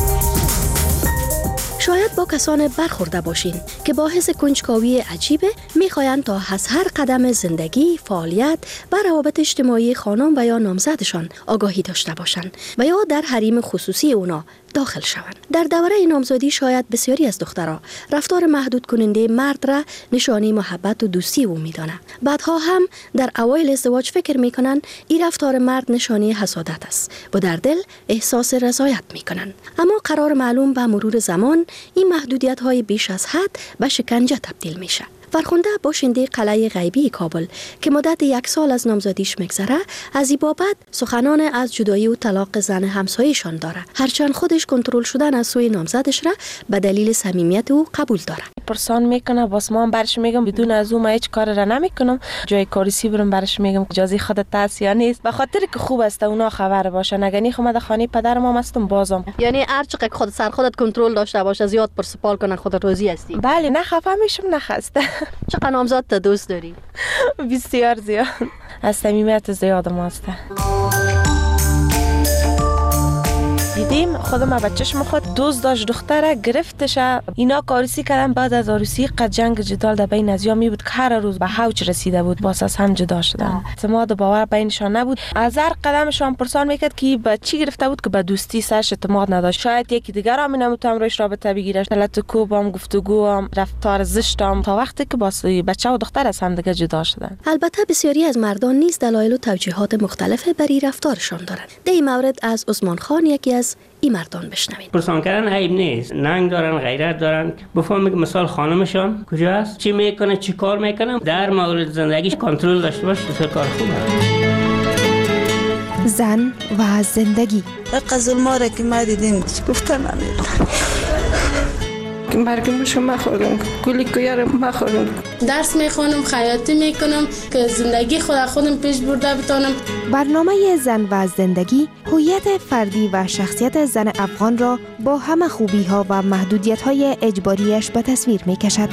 شاید با کسان برخورده باشین که با حس کنجکاوی عجیبه میخواین تا از هر قدم زندگی، فعالیت و روابط اجتماعی خانم و یا نامزدشان آگاهی داشته باشند و یا در حریم خصوصی اونا داخل شوند. در دوره نامزدی شاید بسیاری از دخترها رفتار محدود کننده مرد را نشانه محبت و دوستی او میدانند. بعدها هم در اوایل ازدواج فکر میکنن این رفتار مرد نشانه حسادت است و در دل احساس رضایت میکنن. اما قرار معلوم به مرور زمان این محدودیت های بیش از حد به شکنجه تبدیل میشه. فرخنده باشنده قلعه غیبی کابل که مدت 1 سال از نامزدیش میگذره از این بابت سخنان از جدایی و طلاق زن همسایه‌شان داره، هرچند خودش کنترل شدن از سوی نامزدش را به دلیل صمیمیت او قبول داره. پرسان میکنه واسه ما برش میگم بدون از اون ما هیچ کار را نمیکنم، جای کاری سی برم برش میگم اجازه خودت هست یا نیست، به خاطر که خوب است اونا خبر باشه. نگنی خود خانه پدر ما هستم بازم، یعنی هر چقدر خود سر خودت کنترل داشته باشه زیاد پرسپال کنه خودت راضی هستی؟ بله، نه خفه میشم نه خسته. چقدر نامزد تا دوست داری؟ بسیار زیاد، از صمیمیت زیاد ماسته. دیدیم خودم بچه‌ش خود دوست داشت دختره گرفتش، اینا کاریسی کردن. بعد از عروسی قد جنگ جدال در بین ازیا می بود که هر روز به حوج رسیده بود، باز از هم جدا شدن. اعتماد باور بینشان نبود. از هر قدمشان پرسان میکرد که به چی گرفته بود که به دوستی سرش اعتماد نداشت. شاید یکی دیگر هم نمیتونم روش رابطه بگیره، حالت کوبم، گفتگوام، رفتار زشتم، تا وقتی که باز بچه و دختر از هم دیگه جدا شدن. البته بسیاری از مردان نیز دلایل و توجیهات مختلف برای رفتارشان دارند. در این مورد از عثمان خان یکی از این مردان بشنوید. پرسان کردن عیب نیست، ننگ دارن، غیرت دارن. بفهمم که مثال خانمشان کجاست، چی میکنه، چی کار میکنه، در مورد زندگیش کنترل داشته باشه، بسیار کار خوبه. زن و زندگی. ظلما را که ما دیدیم گفتن نمیدونم. مرگمشو مخورم، گلی کویارم مخورم. درس میخونم، خیاطی میکنم که زندگی خودم پیش برده بتونم. برنامه زن و زندگی هویت فردی و شخصیت زن افغان را با همه خوبی ها و محدودیت های اجباریش به تصویر میکشد.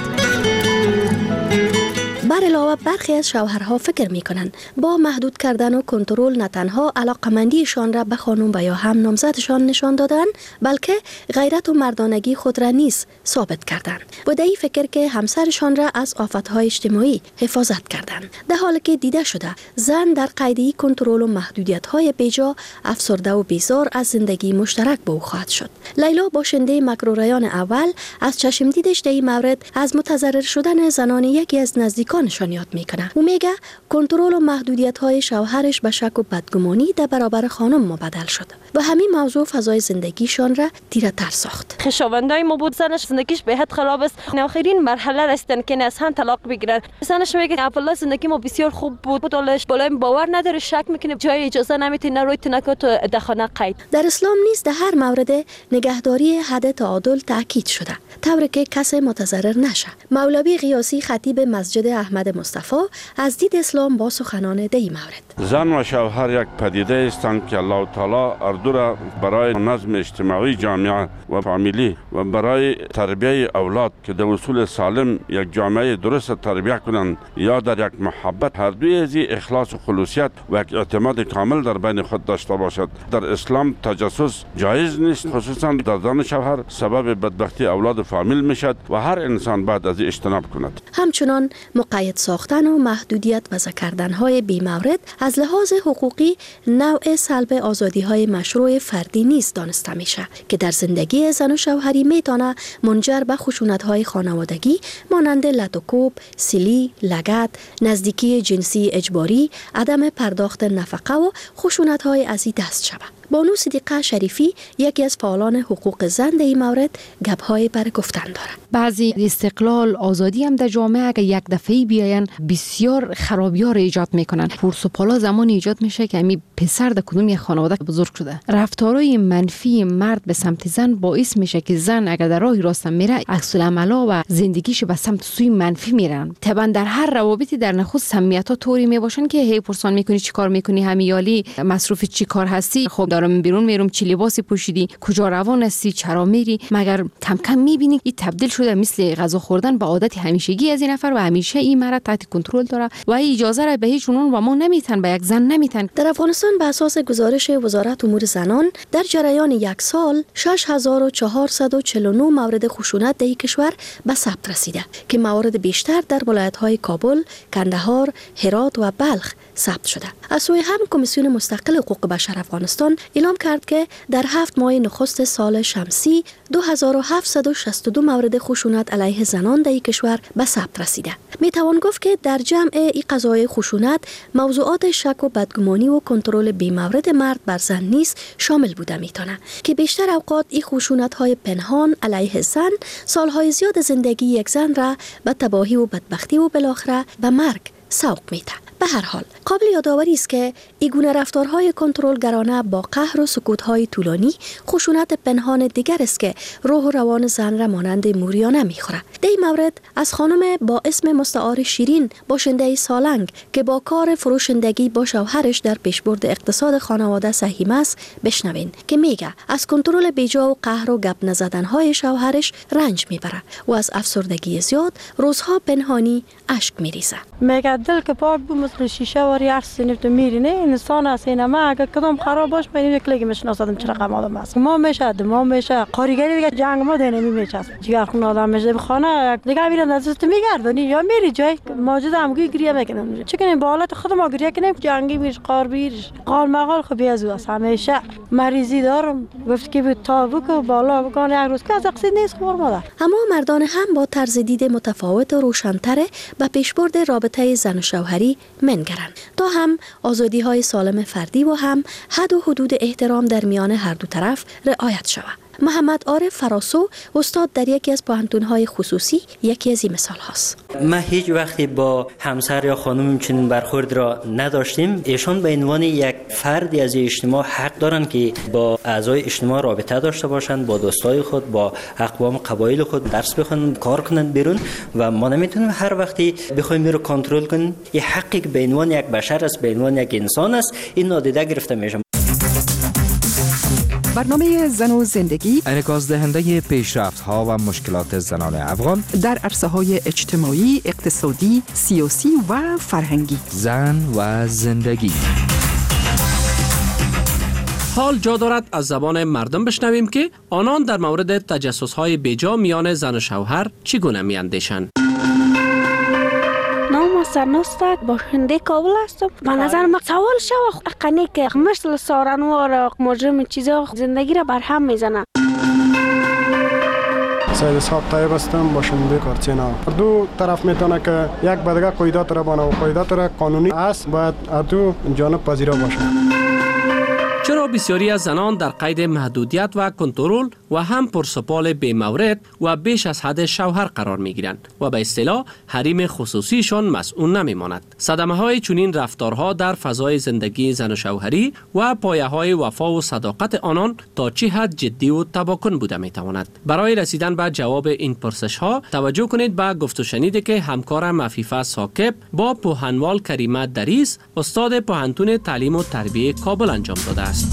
بر علاوه برخی از شوهرها فکر میکنند با محدود کردن و کنترل نه تنها علاقمندیشان را به خانم و یا هم نامزدشان نشان دادن، بلکه غیرت و مردانگی خود را نیز ثابت کردند. با این فکر که همسرشان را از آفتهای اجتماعی حفاظت کردند، در حالی که دیده شده زن در قید کنترل و محدودیت‌های بیجا افسرده و بیزار از زندگی مشترک با او خواهد شد. لیلا باشنده مکروریان اول از چشم دیدش در این مورد از متضرر شدن زنان یکی از نزدیکانشان یاد میکنه. او میگه کنترل و محدودیت‌های شوهرش به شک و بدگمانی در برابر خانم مبدل شد و همین موضوع فضای زندگیشان را تیره‌تر ساخت. خویشاوندای ما بود زنش زندگیش به حد خراب است. آخرین مرحله رسیدن که از هم طلاق بگیرن. زنش میگه اولا زندگی ما بسیار خوب بود، دلش بالای باور نداره، شک میکنه، جای اجازه نمیتونه روی تنکات و دخانه قید. در اسلام نیز در هر مورد نگهداری حد تعادل تاکید شده، طوری که کسی متضرر نشه. مولوی قیاسی خطیب مسجد احمد مصطفی از دید اسلام با سخنان در این مورد: زن و شوهر یک پدیده هستند که الله تعالی هر دو را برای نظم اجتماعی جامعه و فامیلی و برای تربیت اولاد که در اصول سالم یک جامعه درست تربیت کنند یا در یک محبت، هر دوی از اخلاص و خلوصیت و یک اعتماد کامل در بین خود داشته باشد. در اسلام تجسس جایز نیست، خصوصا در زن شوهر سبب بدبختی اولاد و فامیل میشد و هر انسان بعد از اجتناب کند. همچنان مقید ساختن و محدودیت وضع کردن‌های بی‌مورد از لحاظ حقوقی نوع سلب آزادی‌های مشروع فردی نیست دانسته میشه که در زندگی زن و شوهری میتونه منجر به خشونت‌های خانوادگی مانند لطوکوب، سیلی، لگد، نزدیکی جنسی اجباری، عدم پرداخت نفقه و خشونت‌های از این دست شود. بانو صدیقه شریفی یکی از فعالان حقوق زن در این مورد گپ‌های بر گفتن دارد. بعضی استقلال آزادی هم در جامعه اگه یک دفعه بیاین بسیار خرابی‌ها را ایجاد میکنن. پرس و پالا زمانی ایجاد میشه که همین پسر در کدوم یک خانواده بزرگ شده. رفتارهای منفی مرد به سمت زن باعث میشه که زن اگر در راه راست میره عکس العملا و زندگیش به سمت سوی منفی میرن. طبعا در هر روابطی در نخست سمیت‌ها طوری میباشن که هی پرسان میکنی چیکار میکنی، همیالی مصروف چیکار هستی، خب دارم بیرون میرم، چی لباسی پوشیدی، کجا روان هستی، چرا میری، مگر کم کم میبینی این تبدیل شده مثل غذا خوردن به عادت همیشگی از این نفر و همیشه این مرد تحت کنترل داره و اجازه را به هیچ عنوان و ما نمیتن به یک زن نمیتن. در افغانستان به اساس گزارش وزارت امور زنان در جریان یک سال 6449 مورد خشونت در کشور به ثبت رسیده که موارد بیشتر در ولایت‌های کابل، کندهار، هرات و بلخ ثبت شده. از سوی هم کمیسیون مستقل حقوق بشر افغانستان اعلام کرد که در 7 ماه نخست سال شمسی 2762 مورد خشونت علیه زنان در کشور به ثبت رسیده. می توان گفت که در جمع این قضایای خشونت موضوعات شک و بدگمانی و کنترل بی‌مورد مرد بر زن نیز شامل بوده میتونه که بیشتر اوقات این خشونت‌های پنهان علیه زن سالهای زیاد زندگی یک زن را به تباهی و بدبختی و بالاخره به مرگ سوق میده. به هر حال قابل یادآوری است که این گونه رفتارهای کنترلگرانه با قهر و سکوت‌های طولانی خشونت پنهان دیگر است که روح و روان زن را مانند موریانه می‌خوره. در این مورد از خانم با اسم مستعار شیرین باشنده سالنگ که با کار فروشندگی با شوهرش در پیشبرد اقتصاد خانواده سهیم است بشنوین که میگه از کنترل بیجا و قهر و گپ نزدن‌های شوهرش رنج میبره و از افسردگی زیاد روزها پنهانی اشک میریزه. میگه دل که پاک بود مثل شیشه واری هر سنف تو میری نه انسان است اینما اگه کدام خراب باش من یک لگی میشناسم چرا قم آدم است ما میشه کاریگری دیگه جنگ ما دینه میشه جگر خون آدم میشه خانه دیگه میرن ازت میگردونی یا میری جای موجود هم گریه میکنن چون با حالت خود ما گریه کنیم جنگی میش قار بیرش قال مقال خو بیازو است همیشه مریضی دارم گفت که به تابوک بالا بکن یک روز که از اقصید نیست خور مادر. اما مردان هم با طرز دید متفاوت و روشن‌تر به پیشبرد رابطه زن و شوهری منگرند تا هم آزادی‌های سالم فردی و هم حد و حدود احترام در میان هر دو طرف رعایت شود. محمد عارف فراسو استاد در یکی از پوهنتون‌های خصوصی یکی از این مثال هاست. ما هیچ وقتی با همسر یا خانم چنین برخورد را نداشتیم. ایشان به عنوان یک فردی از اجتماع حق دارند که با اعضای اجتماع رابطه داشته باشند، با دوستای خود، با اقوام قبایل خود درس بخونند، کار کنند بیرون و ما نمیتونیم هر وقتی بخوایم رو کنترل کنیم. این حقی که به عنوان یک بشر است، به عنوان یک انسان است، این نادیده گرفته میشه. برنامه زن و زندگی انعکاس دهنده پیشرفت‌ها و مشکلات زنان افغان در عرصه‌های اجتماعی، اقتصادی، سیاسی و فرهنگی. زن و زندگی. حال جا دارد از زبان مردم بشنویم که آنان در مورد تجسس‌های بیجا میان زن و شوهر چگونه میاندیشند. نام سرنوستک باشنده کابل هستم. به نظر من سوال شو اقنی که مثل سارنوار مجرم چیزا زندگی را برهم میزنه. سید اسحاق طیب هستم باشنده کارچینا. دو طرف میتونه که یک بدگه قاعدات را بنا و قاعدات را قانونی است باید دو جانب پذیرا باشه. چرا بسیاری از زنان در قید محدودیت و کنترل و هم پرسپال بی مورد و بیش از حد شوهر قرار می گیرند و به اصطلاح حریم خصوصیشان مسئول نمی ماند. صدمه های چنین رفتارها در فضای زندگی زن و شوهری و پایه های وفا و صداقت آنان تا چه حد جدی و تباکن بوده می تواند. برای رسیدن به جواب این پرسش ها توجه کنید به گفت و شنیدی که همکارم عفیفه ساکب با پوهنوال کریمه دریس استاد پوهنتون تعلیم و تربیه کابل انجام داده است.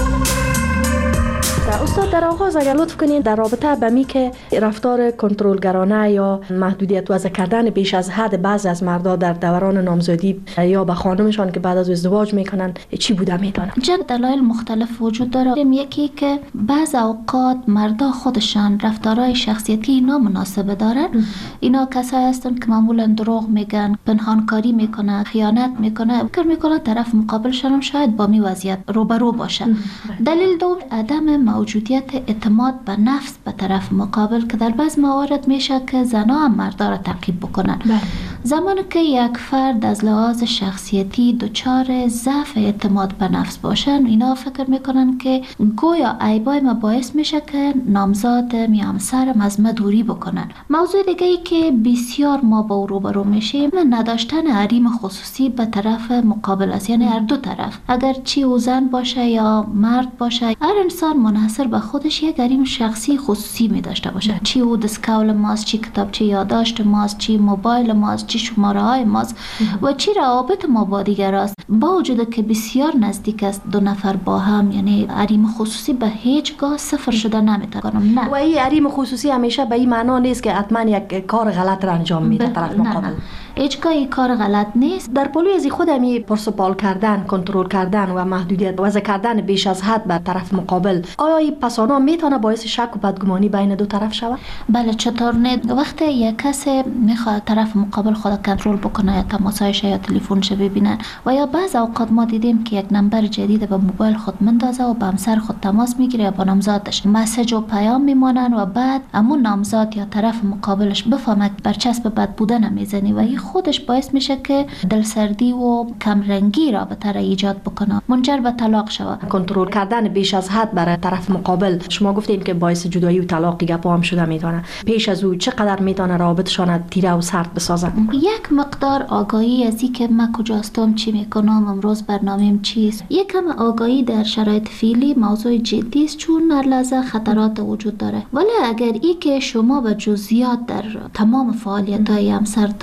استاد در آغاز اگر لطف کنید در رابطه با می که رفتار کنترلگرانه یا محدودیت وضع کردن بیش از حد بعضی از مردا در دوران نامزدی یا به خانمشان که بعد از ازدواج میکنن چی بوده میدونن؟ چند دلایل مختلف وجود داره. یکی که بعض اوقات مردا خودشان رفتارهای شخصیتی نامناسب دارن. اینا کسایی هستن که معمولا دروغ میگن، پنهانکاری میکنن، خیانت میکنن، فکر میکنن طرف مقابلشان هم شاید با می وضعیت روبرو باشه. دلیل دوم عدم موجودیت اعتماد به نفس به طرف مقابل که در بعض موارد میشه که زنها هم مردا را تعقیب بکنن. زمانی که یک فرد از لحاظ شخصیتی دچار ضعف اعتماد به نفس باشن، اینا فکر میکنن که گویا عیبای ما باعث میشه که نامزاد یا همسرم از ما دوری بکنن. موضوع دیگه ای که بسیار ما با او روبرو میشیم نداشتن حریم خصوصی به طرف مقابل است، یعنی هر دو طرف، اگر چی او زن باشه یا مرد باشه، هر انسان منحصر به خودش یک حریم شخصی خصوصی می داشته باشه. چی او دسکول ماست، چی کتابچه یادداشت ماست، چی موبایل ماست، چی شماره های ماست و چی روابط ما با دیگر است. با وجود که بسیار نزدیک است دو نفر با هم، یعنی حریم خصوصی به هیچگاه صفر شده نمیتونم. نه، و این حریم خصوصی همیشه به این معنا نیست که حتما یک کار غلط را انجام میده طرف مقابل. هیچگاه این کار غلط نیست. در پلوی از خود همی پرسپال کردن، کنترل کردن و محدودیت وضع کردن بیش از حد بر طرف مقابل، آیا این پسانا میتونه باعث شک و بدگمانی بین دو طرف شود؟ بله، چطور نه؟ وقتی یک کسی میخواد طرف مقابل خود کنترل بکنه یا تماسایش یا تلفنش ببینن و یا بعض اوقات ما دیدیم که یک نمبر جدید به موبایل خود مندازه و با همسر خود تماس میگیره یا با نامزادش مسیج و پیام میمانن و بعد همون نامزاد یا طرف مقابلش بفهمه برچسب بد بودن میزنی و این خودش باعث میشه که دلسردی و کمرنگی رابطه را ایجاد بکنه، منجر به طلاق شود. کنترل کردن بیش از حد برای طرف مقابل، شما گفتین که باعث جدایی و طلاق گپا هم شده میتونه. پیش از او چقدر میتونه رابطشان تیره و سرد بسازه؟ یک مقدار آگاهی از اینکه من کجاستم، چی میکنم، امروز برنامه‌ام چیست. یک کم آگاهی در شرایط فعلی موضوع جدی است، چون هر لحظه خطرات وجود داره. ولی اگر ای که شما به جزئیات در تمام فعالیت‌های همسرتان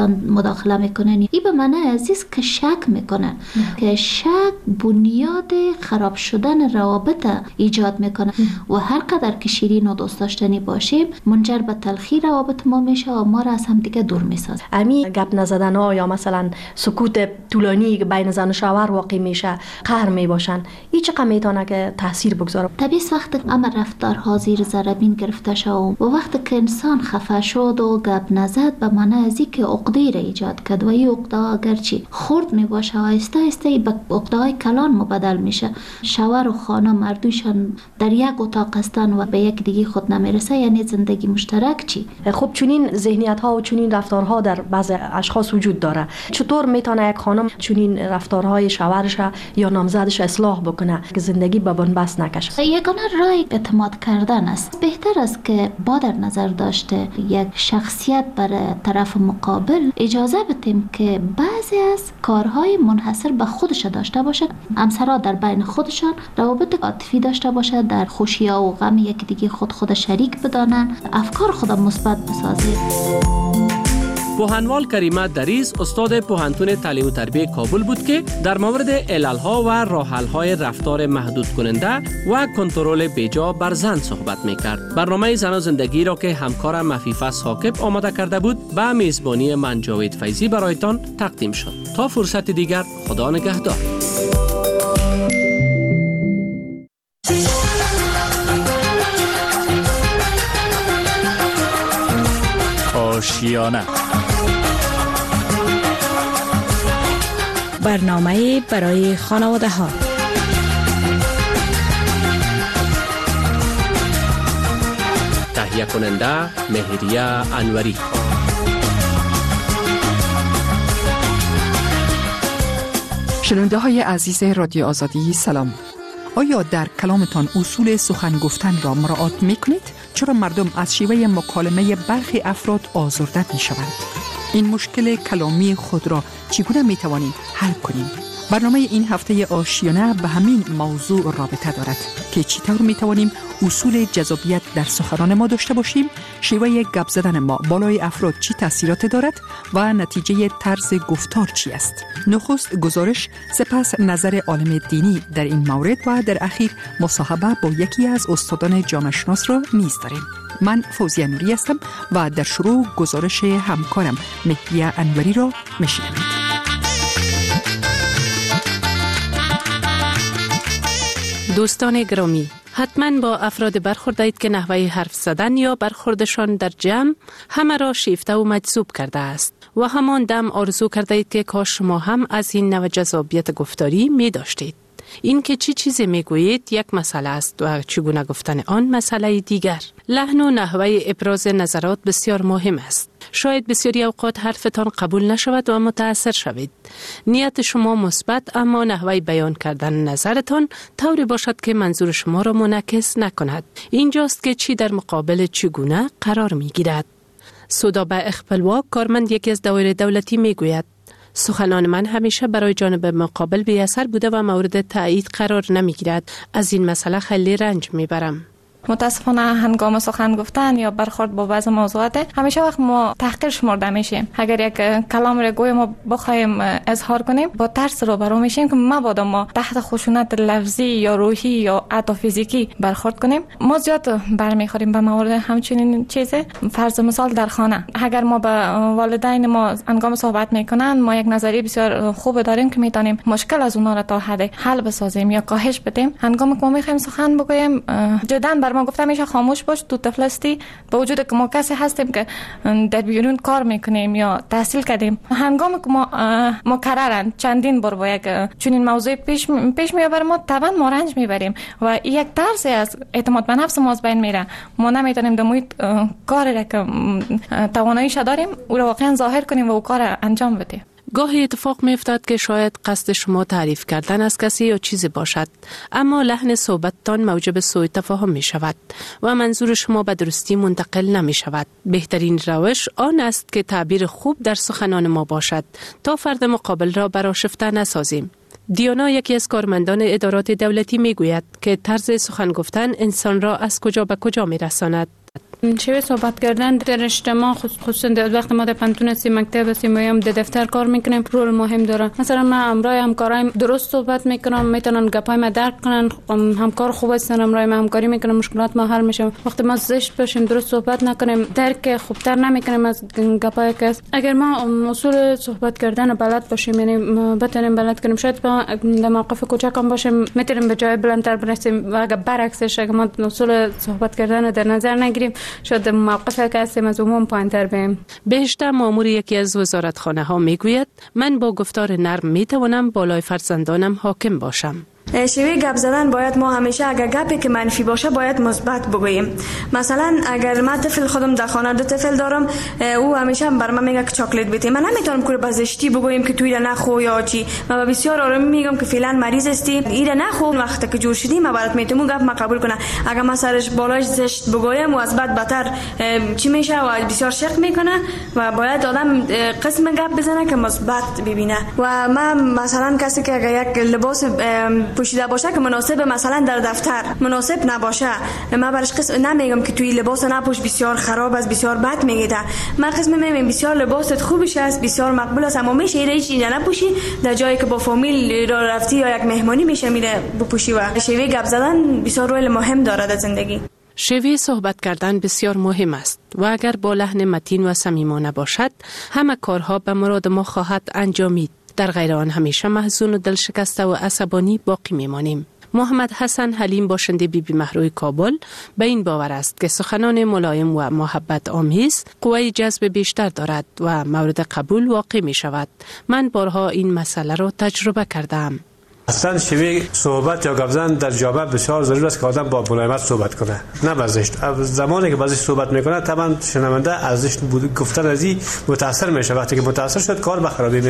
مداخله میکنن. این به معنی عزیز که شک میکنن که شک بنیاد خراب شدن روابط ایجاد میکنه و هر قدر که شیرین و دوست داشتنی باشیم منجر به تلخی روابط ما میشه و ما را از هم دیگه دور میسازه. امی گپ نزدن ها یا مثلا سکوت طولانی بین زن و شوهر واقع میشه، قهر میباشن، این چقدر میتونه که تاثیر بگذاره؟ طبیعی وقتی اما رفتارها زیر ذره بین گرفته شد و وقتی که انسان خفه شد و گپ نزد به معنی از اینکه عقده را ایجاد کرد و این عقده اگرچه خرد میباشه آهسته آهسته به عقده‌های کلان مبدل میشه. شوهر و خانم مردوشان در یک اتاق هستن و به یک دیگه خود نمیرسه، یعنی زندگی مشترک چی؟ خب چنین ذهنیت ها و چنین رفتارها در بعض اشخاص وجود داره. چطور میتونه یک خانم چنین رفتارهای شوهرش یا نامزدش اصلاح بکنه که زندگی به بنبست نکشه؟ یگانه راه اعتماد کردن است. بهتر است که با در نظر داشته یک شخصیت برای طرف مقابل اجازه بدیم که بعضی از کارهای منحصر به خودش داشته باشه. همسرها در بین خودشان روابط عاطفی داشته باشه، در خوشی‌ها و غم یک دیگه خود شریک بدانن، افکار خود مثبت بسازید. پوهنوال کریمه دریز استاد پوهنتون تعلیم و تربیت کابل بود که در مورد عللها و راه‌حل‌های رفتار محدود کننده و کنترل بیجا بر زن صحبت می‌کرد. برنامه زن و زندگی را که همکارم مفیفه ثاقب آماده کرده بود به میزبانی من جاوید فیضی برایتان تقدیم شد. تا فرصت دیگر، خدا نگهدار. آشیانه، برنامه برای خانواده ها. تهیه کننده مهریه انوری. شنونده های عزیز رادیو آزادی سلام. آیا در کلامتان اصول سخن گفتن را مراعات می کنید؟ چرا مردم از شیوه مکالمه برخی افراد آزرده می شوند؟ این مشکل کلامی خود را چگونه می توانیم حل کنیم؟ برنامه این هفته آشیانه به همین موضوع رابطه دارد که چطور می توانیم اصول جذابیت در سخنان ما داشته باشیم، شیوه گپ زدن ما بالای افراد چی تاثیرات دارد و نتیجه طرز گفتار چی است. نخست گزارش، سپس نظر عالم دینی در این مورد و در اخیر مصاحبه با یکی از استادان جامعه شناس را نیز داریم. من فوزیه نوری هستم و در شروع گزارش همکارم مهریه انوری را میشنوید. دوستان گرامی، حتما با افراد برخوردید که نحوه حرف زدن یا برخوردشان در جمع همه را شیفته و مجذوب کرده است و همان دم آرزو کردید که کاش شما هم از این نوع جذابیت گفتاری می داشتید. این که چی چیزی می گویید یک مسئله است و چگونه گفتن آن مسئله دیگر. لحن و نحوه ابراز نظرات بسیار مهم است. شاید بسیاری اوقات حرفتان قبول نشود و متاثر شوید. نیت شما مثبت، اما نحوه بیان کردن نظرتان طوری باشد که منظور شما را منعکس نکند. اینجاست که چی در مقابل چگونه قرار می گیرد. سودابه اخپلوا، کارمند یکی از دوایر دولتی می گوید: سخنان من همیشه برای جانب مقابل بی اثر بوده و مورد تایید قرار نمی گیرد. از این مسئله خیلی رنج می برم. متاسفانه هنگام سخن گفتن یا برخورد با بعض موضوعات همیشه وقت ما تحقیر شمرده میشیم. اگر یک کلام را گویا ما بخوایم اظهار کنیم با ترس روبرو میشیم که مبادا ما تحت خشونت لفظی یا روحی یا حتی فیزیکی برخورد کنیم. ما زیاد برمیخوریم به مورد همچنین چیزه. فرض مثال در خانه، اگر ما به والدین ما هنگام صحبت میکنن ما یک نظریه بسیار خوب داریم که میتونیم مشکل از اونها را تا حد حل بسازیم یا کاهش بدیم. هنگام که ما میخوایم سخن بگوییم جدا بر ما گفتم میشه خاموش باش، تو طفلستی، با وجود که ما کسی هستیم که در بیرون کار میکنیم یا تحصیل کردیم، هنگام که ما مکررن چندین بار با یک چنین موضوع پیش میبره ما طبعا ما رنج میبریم و یک درسی از اعتماد به نفس ما از بین میره. ما نمیتونیم در محیط کاری را که تواناییش داریم او را واقعا ظاهر کنیم و او کار انجام بدیم. گاهی اتفاق می افتد که شاید قصد شما تعریف کردن از کسی یا چیزی باشد، اما لحن صحبتتان موجب سوء تفاهم می شود و منظور شما به درستی منتقل نمی شود. بهترین روش آن است که تعبیر خوب در سخنان ما باشد تا فرد مقابل را برآشفته نسازیم. دیانا، یکی از کارمندان ادارات دولتی، می گوید که طرز سخن گفتن انسان را از کجا به کجا می رساند. شیوه صحبت کردن در اجتماع، خصوصا وقتی ما در پانتون هستیم، مکتب هستیم یا در دفتر کار میکنیم، رول مهم داره. مثلا من امرای همکارایم درست صحبت میکنم، میتونن گپای ما درک کنن، همکار خوب هستن، امرای ما همکاری میکنن، مشکلات ما حل میشه. وقتی ما زشت باشیم، درست صحبت نکنیم، درک خوبتر نمیکنیم از گپای کس. اگر ما اصول صحبت کردن بلد باشیم، یعنی بتونیم بلد کنیم، شاید در موقف کوچک هم باشیم میتونیم به جای بلندتر برسیم. و اگر برعکسش، اگر ما اصول صحبت کردن در نظر نگیریم، شاید موقف که هستیم از عموم پایین‌تر بریم. بهشته مامور یکی از وزارتخانه ها میگوید من با گفتار نرم میتوانم بالای فرزندانم حاکم باشم. شیوه گپ زدن باید ما همیشه اگر گپی که منفی باشه باید مثبت بگوییم. مثلا اگر من طفل خودم در خانه 2 طفل دارم، او همیشه بر من میگه که چاکلیت بده، من نمیتونم که به زشتی بگویم که تو ایره نخو یا چی. من بسیار آرامی میگم که فعلا مریض هستی، ایره نخو، وقتی که جور شدی من برات میتونم گپ ما قبول کنه. اگر من سرش بالاش زشت بگویم و از بعد بدتر چی میشه و بسیار شک میکنه و باید آدم قسم گپ بزنه که مثبت ببینه. و من مثلا کسی که اگر یک لباس پوشیده باشه که مناسب مثلا در دفتر مناسب نباشه، من برش قسم نمیگم که توی لباس نپوش، بسیار خراب است، بسیار بد میگه. من قسم میگم بسیار لباست خوبش است، بسیار مقبول است، اما میشه ایره نپوشی در جایی که با فامیل را رفتی یا یک مهمانی میشه میره بپوشی. و شیوه گپ زدن بسیار رول مهم داره در زندگی. شیوه صحبت کردن بسیار مهم است و اگر با لحن متین و صمیمانه باشد، همه کارها به مراد ما خواهد انجامید. در غیر آن همیشه محزون و دلشکسته و عصبانی باقی میمانیم. محمد حسن حلیم، باشنده بیبی مهروی کابل، به این باور است که سخنان ملایم و محبت آمیز قوی جذب بیشتر دارد و مورد قبول واقع می شود. من بارها این مسئله را تجربه کردم. اصلا شیوه صحبت یا گپ زدن در جامعه بسیار ضروری است که آدم با ملایمت صحبت کنه، نه با زشت. زمانی که با زشت صحبت میکنه طبعا شنونده از زشت گفتن از این متاثر میشه. وقتی که متاثر شد کار به خرابی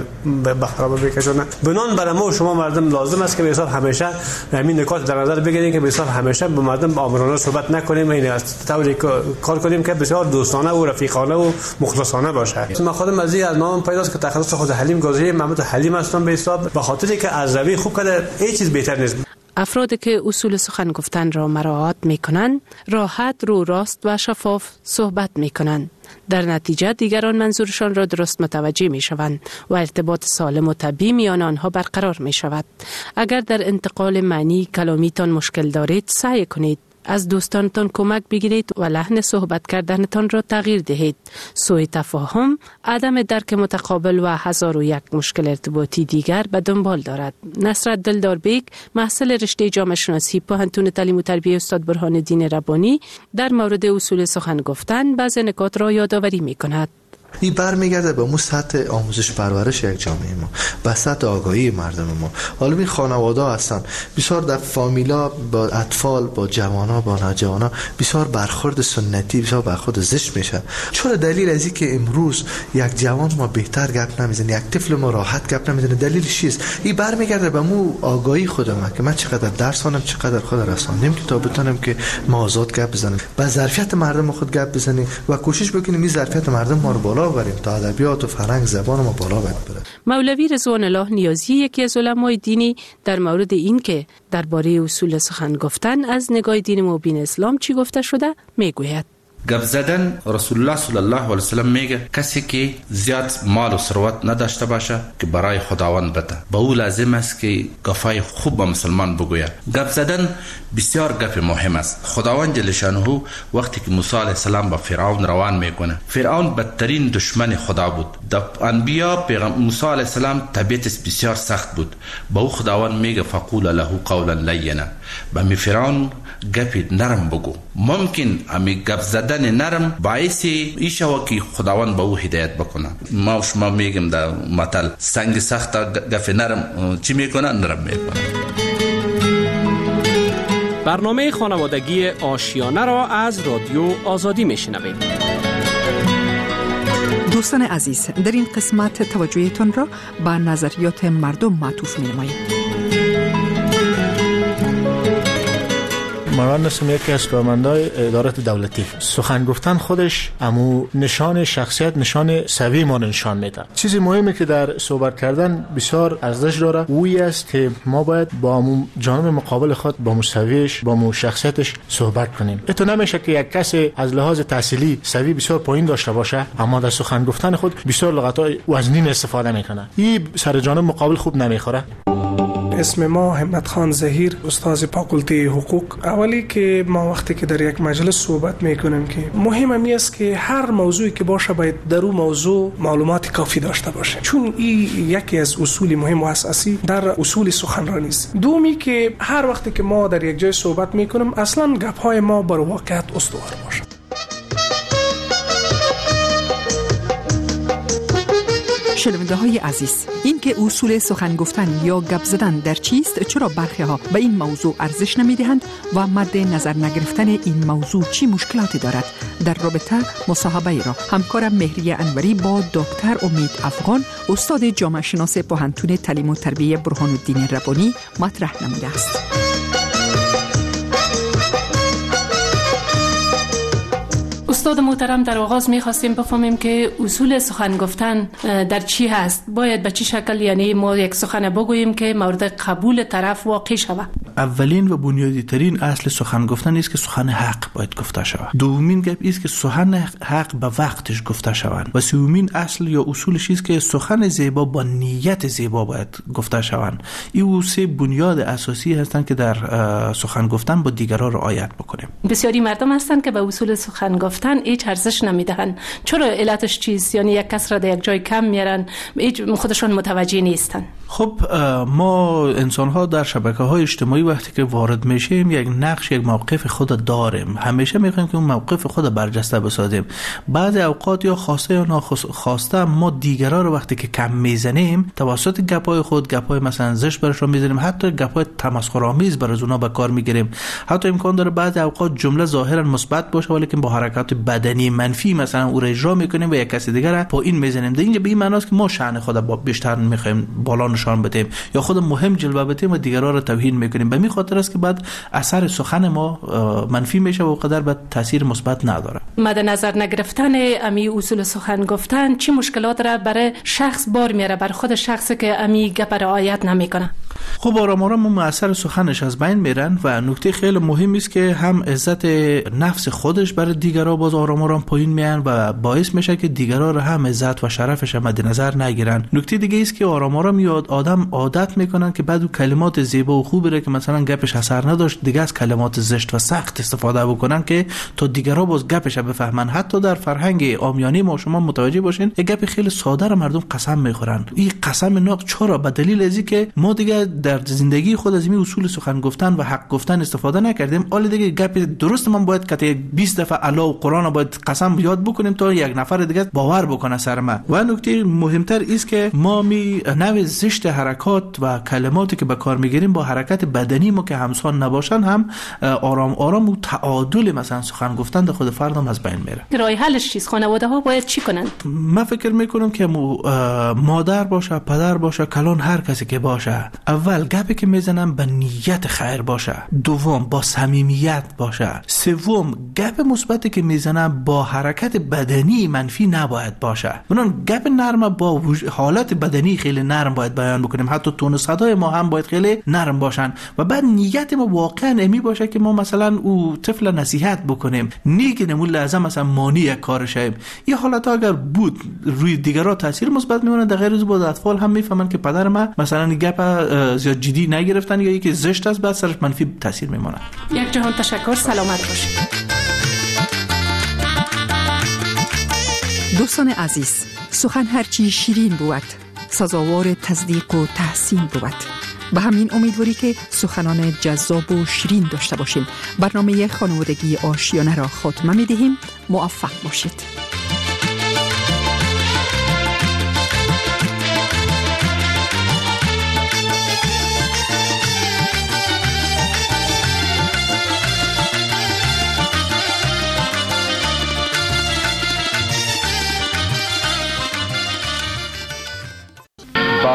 میکشونه. بنان برای ما و شما مردم لازم است که به حساب همیشه همین نکات در نظر بگیریم که به حساب همیشه با مردم آمرانه صحبت نکنیم، این از طوری کار کنیم که بسیار دوستانه و رفیقانه و مخلصانه باشه. من خودم از نام پیداست که تخصص خود حلیم گازی محمد حلیم هستم، به حساب به خاطری که از روی خوب کرده هیچ چیز بهتر نیست. افرادی که اصول سخن گفتن را مراعات میکنند، راحت، رو راست و شفاف صحبت میکنند. در نتیجه دیگران منظورشان را درست متوجه می شوند و ارتباط سالم و طبیعی میان آنها برقرار می شود. اگر در انتقال معنی کلامیتان مشکل دارید، سعی کنید از دوستانتان کمک بگیرید و لحن صحبت کردنتان را تغییر دهید. سوء تفاهم، عدم درک متقابل و 1001 مشکل ارتباطی دیگر به دنبال دارد. نصرت دلداربیگ، محصل رشته جامعه شناسی پوهنتون تعلیم و تربیت استاد برهان الدین ربانی، در مورد اصول سخن گفتن بعض نکات را یادآوری می کند. این برمیگرده به سطح آموزش پرورش یک جامعه ما، به سطح آگاهی مردم ما. حالا این خانواده هستن بسیار در فامیلا با اطفال، با جوانا، با نوجوانا بسیار برخورد سنتی، بسیار برخورد زشت میشه. چرا؟ دلیل از این که امروز یک جوان ما بهتر گپ نمیزنه، یک طفل ما راحت گپ نمیزنه. دلیلش چیست؟ این برمیگرده به مو آگاهی خودم که من چقدر درس خوانم، چقدر خود رساندم که تا بتونم که ما آزاد گپ بزنیم، با ظرفیت مردم خود گپ بزنیم و کوشش بکنیم این ظرفیت مردم ما رو بالا بریم تا ادبیات و فرهنگ زبان ما بالا بره. مولوی رضوان الله نیازی، یکی از علمای دینی، در مورد این که درباره اصول سخن گفتن از نگاه دین مبین اسلام چی گفته شده میگوید. گپ زدن، رسول الله صلی الله علیه و سلم میگه کسی که زیاد مال و ثروت نداشته باشه که برای خداوند بده، با او لازم است که گپای خوب با مسلمان بگوید. گپ زدن بسیار گپ مهم است. خداوند جل شانه وقتی که موسی علیه السلام با فرعون روان میکنه، فرعون بدترین دشمن خدا بود. در انبیا پیغمبر موسی علیه السلام طبیعتش بسیار سخت بود، با او خداوند میگه فقول له قولا لینا، با می فرعون گپ نرم بگو. ممکن امی گپ زدن نرم باعث ایشو که خداوند با او هدایت بکنه. ما شما میگم در مثل سنگ سخت گپ نرم چی میکنه؟ نرم میکنه. برنامه خانوادگی آشیانه را از رادیو آزادی میشنوید. دوستان عزیز، در این قسمت توجهتان را به نظریات مردم معطوف می نماییم. من هستم یکی از کارمندای ادارات دولتی. سخن گفتن خودش امو نشان شخصیت، نشان سوی ما نشان میده. چیزی مهمی که در صحبت کردن بسیار ارزش داره اویی است که ما باید با امو جانب مقابل خود، با مساویش، با مو شخصیتش صحبت کنیم. تو نمیشه که یک کسی از لحاظ تحصیلی سوی بسیار پایین داشته باشه اما در سخن گفتن خود بسیار لغت‌های وزنین استفاده میکنه. این سر جانب مقابل خوب نمیخوره. اسم ما همت خان زهیر، استاد فاکولته حقوق. اولی که ما وقتی که در یک مجلس صحبت میکنیم که مهم است که هر موضوعی که باشه باید در اون موضوع معلومات کافی داشته باشه، چون این یکی از اصول مهم و اساسی در اصول سخنرانی است. دومی که هر وقتی که ما در یک جای صحبت میکنیم اصلا گپ‌های ما بر واقعیت استوار باشه. شنونده های عزیز، این که اصول سخن گفتن یا گپ زدن در چیست، چرا برخی ها به این موضوع ارزش نمیدهند و مد نظر نگرفتن این موضوع چی مشکلاتی دارد؟ در رابطه مصاحبه را همکارم مهری انوری با دکتر امید افغان، استاد جامعه شناس پوهنتون تعلیم و تربیت برهان الدین ربانی مطرح نموده است. استاد محترم، در آغاز می‌خواستیم بفهمیم که اصول سخن گفتن در چی هست؟ باید به چه شکل، یعنی ما یک سخن بگوییم که مورد قبول طرف واقع شود؟ اولین و بنیادی ترین اصل سخن گفتن است که سخن حق باید گفته شود. دومین گپ است که سخن حق به وقتش گفته شود. و سومین اصل یا اصولش است که سخن زیبا با نیت زیبا باید گفته شود. این سه بنیاد اساسی هستند که در سخن گفتن با دیگران رعایت بکنیم. بسیاری مردم هستند که به اصول سخن گفتن هیچ ارزش نمیدهند. چرا؟ علتش چیست؟ یعنی یک کس را در یک جای کم میارن، هیچ خودشون متوجه نیستن. خب ما انسان ها در شبکه‌های اجتماعی وقتی که وارد میشیم یک نقش، یک موقف خود داریم. همیشه میخوایم که اون موقف خود برجسته بسازیم. بعضی اوقات یا خواسته یا ناخواسته ما دیگران رو وقتی که کم میزنیم توسط گپای خود، گپای مثلا زشت براشون میزنیم، حتی گپای تمسخرآمیز برای اونا به کار میگیریم. حتی امکان داره بعضی اوقات جمله ظاهرا مثبت باشه ولی که با حرکات بدنی منفی مثلا او را اجرا میکنیم و یک کسی دیگر را پایین میزنیم. اینجا به این معنی است که ما شأن خود با بیشتر میخوایم بالا نشان بدیم یا خود مهم جلوه بدیم و دیگران را توهین میکنیم. به همین خاطر است که بعد اثر سخن ما منفی میشه و قدر به تاثیر مثبت نداره. مد نظر نگرفتن امی اصول سخن گفتن چه مشکلات را برای شخص بار میاره، بر خود شخصی که امی گپ رعایت نمیکنه؟ خب آرام آرام اثر سخنش از بین میرن و نکته خیلی مهمی است که هم عزت نفس خودش برای دیگران باز آرام آرام پایین میان و باعث میشه که دیگران را هم عزت و شرفش مد نظر نگیرن. نکته دیگه است که آرام آرام یاد آدم عادت میکنن که بعد کلمات زیبا و خوبی را که مثلا گپش اثر نداشت دیگه از کلمات زشت و سخت استفاده بکنن که تا دیگران باز گپش بفهمن. حتی در فرهنگ عامیانه ما شما متوجه باشین یک گپ خیلی ساده را مردم قسم میخورن. این قسم ناق چرا؟ به دلیل ازی که ما دیگه در زندگی خود از این اصول سخن گفتن و حق گفتن استفاده نکردیم. حالا دیگه گپ درست من باید که 20 دفعه الله و قرآن باید قسم یاد بکنیم تا یک نفر دیگه باور بکنه سر ما. و نکته مهمتر است که ما نوع زشت حرکات و کلماتی که به کار میگیریم با حرکت بدنی ما که همسان نباشن هم آرام آرام و تعادل مثلا سخن گفتن در خود فردم از بین میره. راه حلش چیست؟ خانواده ها باید چی کنن؟ من فکر میکنم که مادر باشه، پدر باشه، کلان هر کسی که باشه، اول گپی که میزنن به نیت خیر باشه، دوم با صمیمیت باشه، سوم گپ مثبتی که میزنن با حرکت بدنی منفی نباید باشه. اونم گپ نرم با حالت بدنی خیلی نرم باید بیان بکنیم. حتی تون صدای ما هم باید خیلی نرم باشن و بعد نیت ما واقعا امی باشه که ما مثلا او طفل نصیحت بکنیم، نیگیم اون لازم مثلا مانی کار شیم. این حالت اگر بود روی دیگران تاثیر مثبت میمونه. در غیر از بود اطفال هم میفهمن که پدر ما مثلا گپ زیاد جدی نگرفتن یا یکی زشت است بعد سرش منفی تاثیر میمونه. یک جهان تشکر، سلامت باشید. دوستان عزیز، سخن هرچی شیرین بود سزاوار تصدیق و تحسین بود. به همین امیدواری که سخنان جذاب و شیرین داشته باشیم. برنامه خانوادگی آشیانه را خاتمه می‌دهیم. موفق باشید.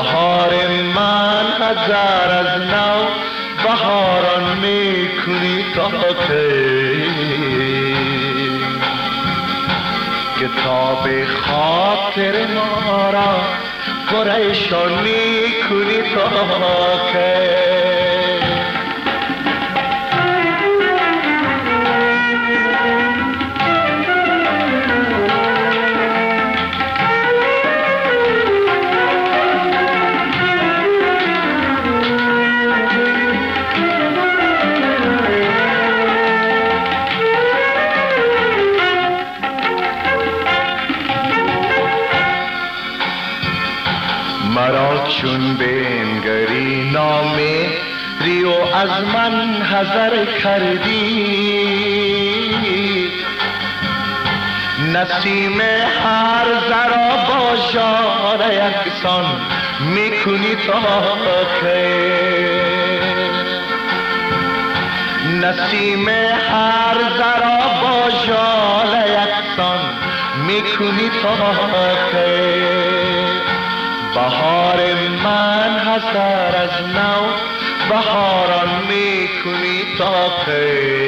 بهار من هزار از نو بهاران میکنی تا کی؟ کتاب خاطر ما را پریشانی کنی تا کی؟ مرا چون بنگری نامه ریو از من حذر کردی، نسیم هر ذرا با ژاله یکسان میکنی تا کی؟ نسیم هر ذرا با ژاله یکسان میکنی تا کی؟ بهار من حسر از نو بهاران میکنی تا کی؟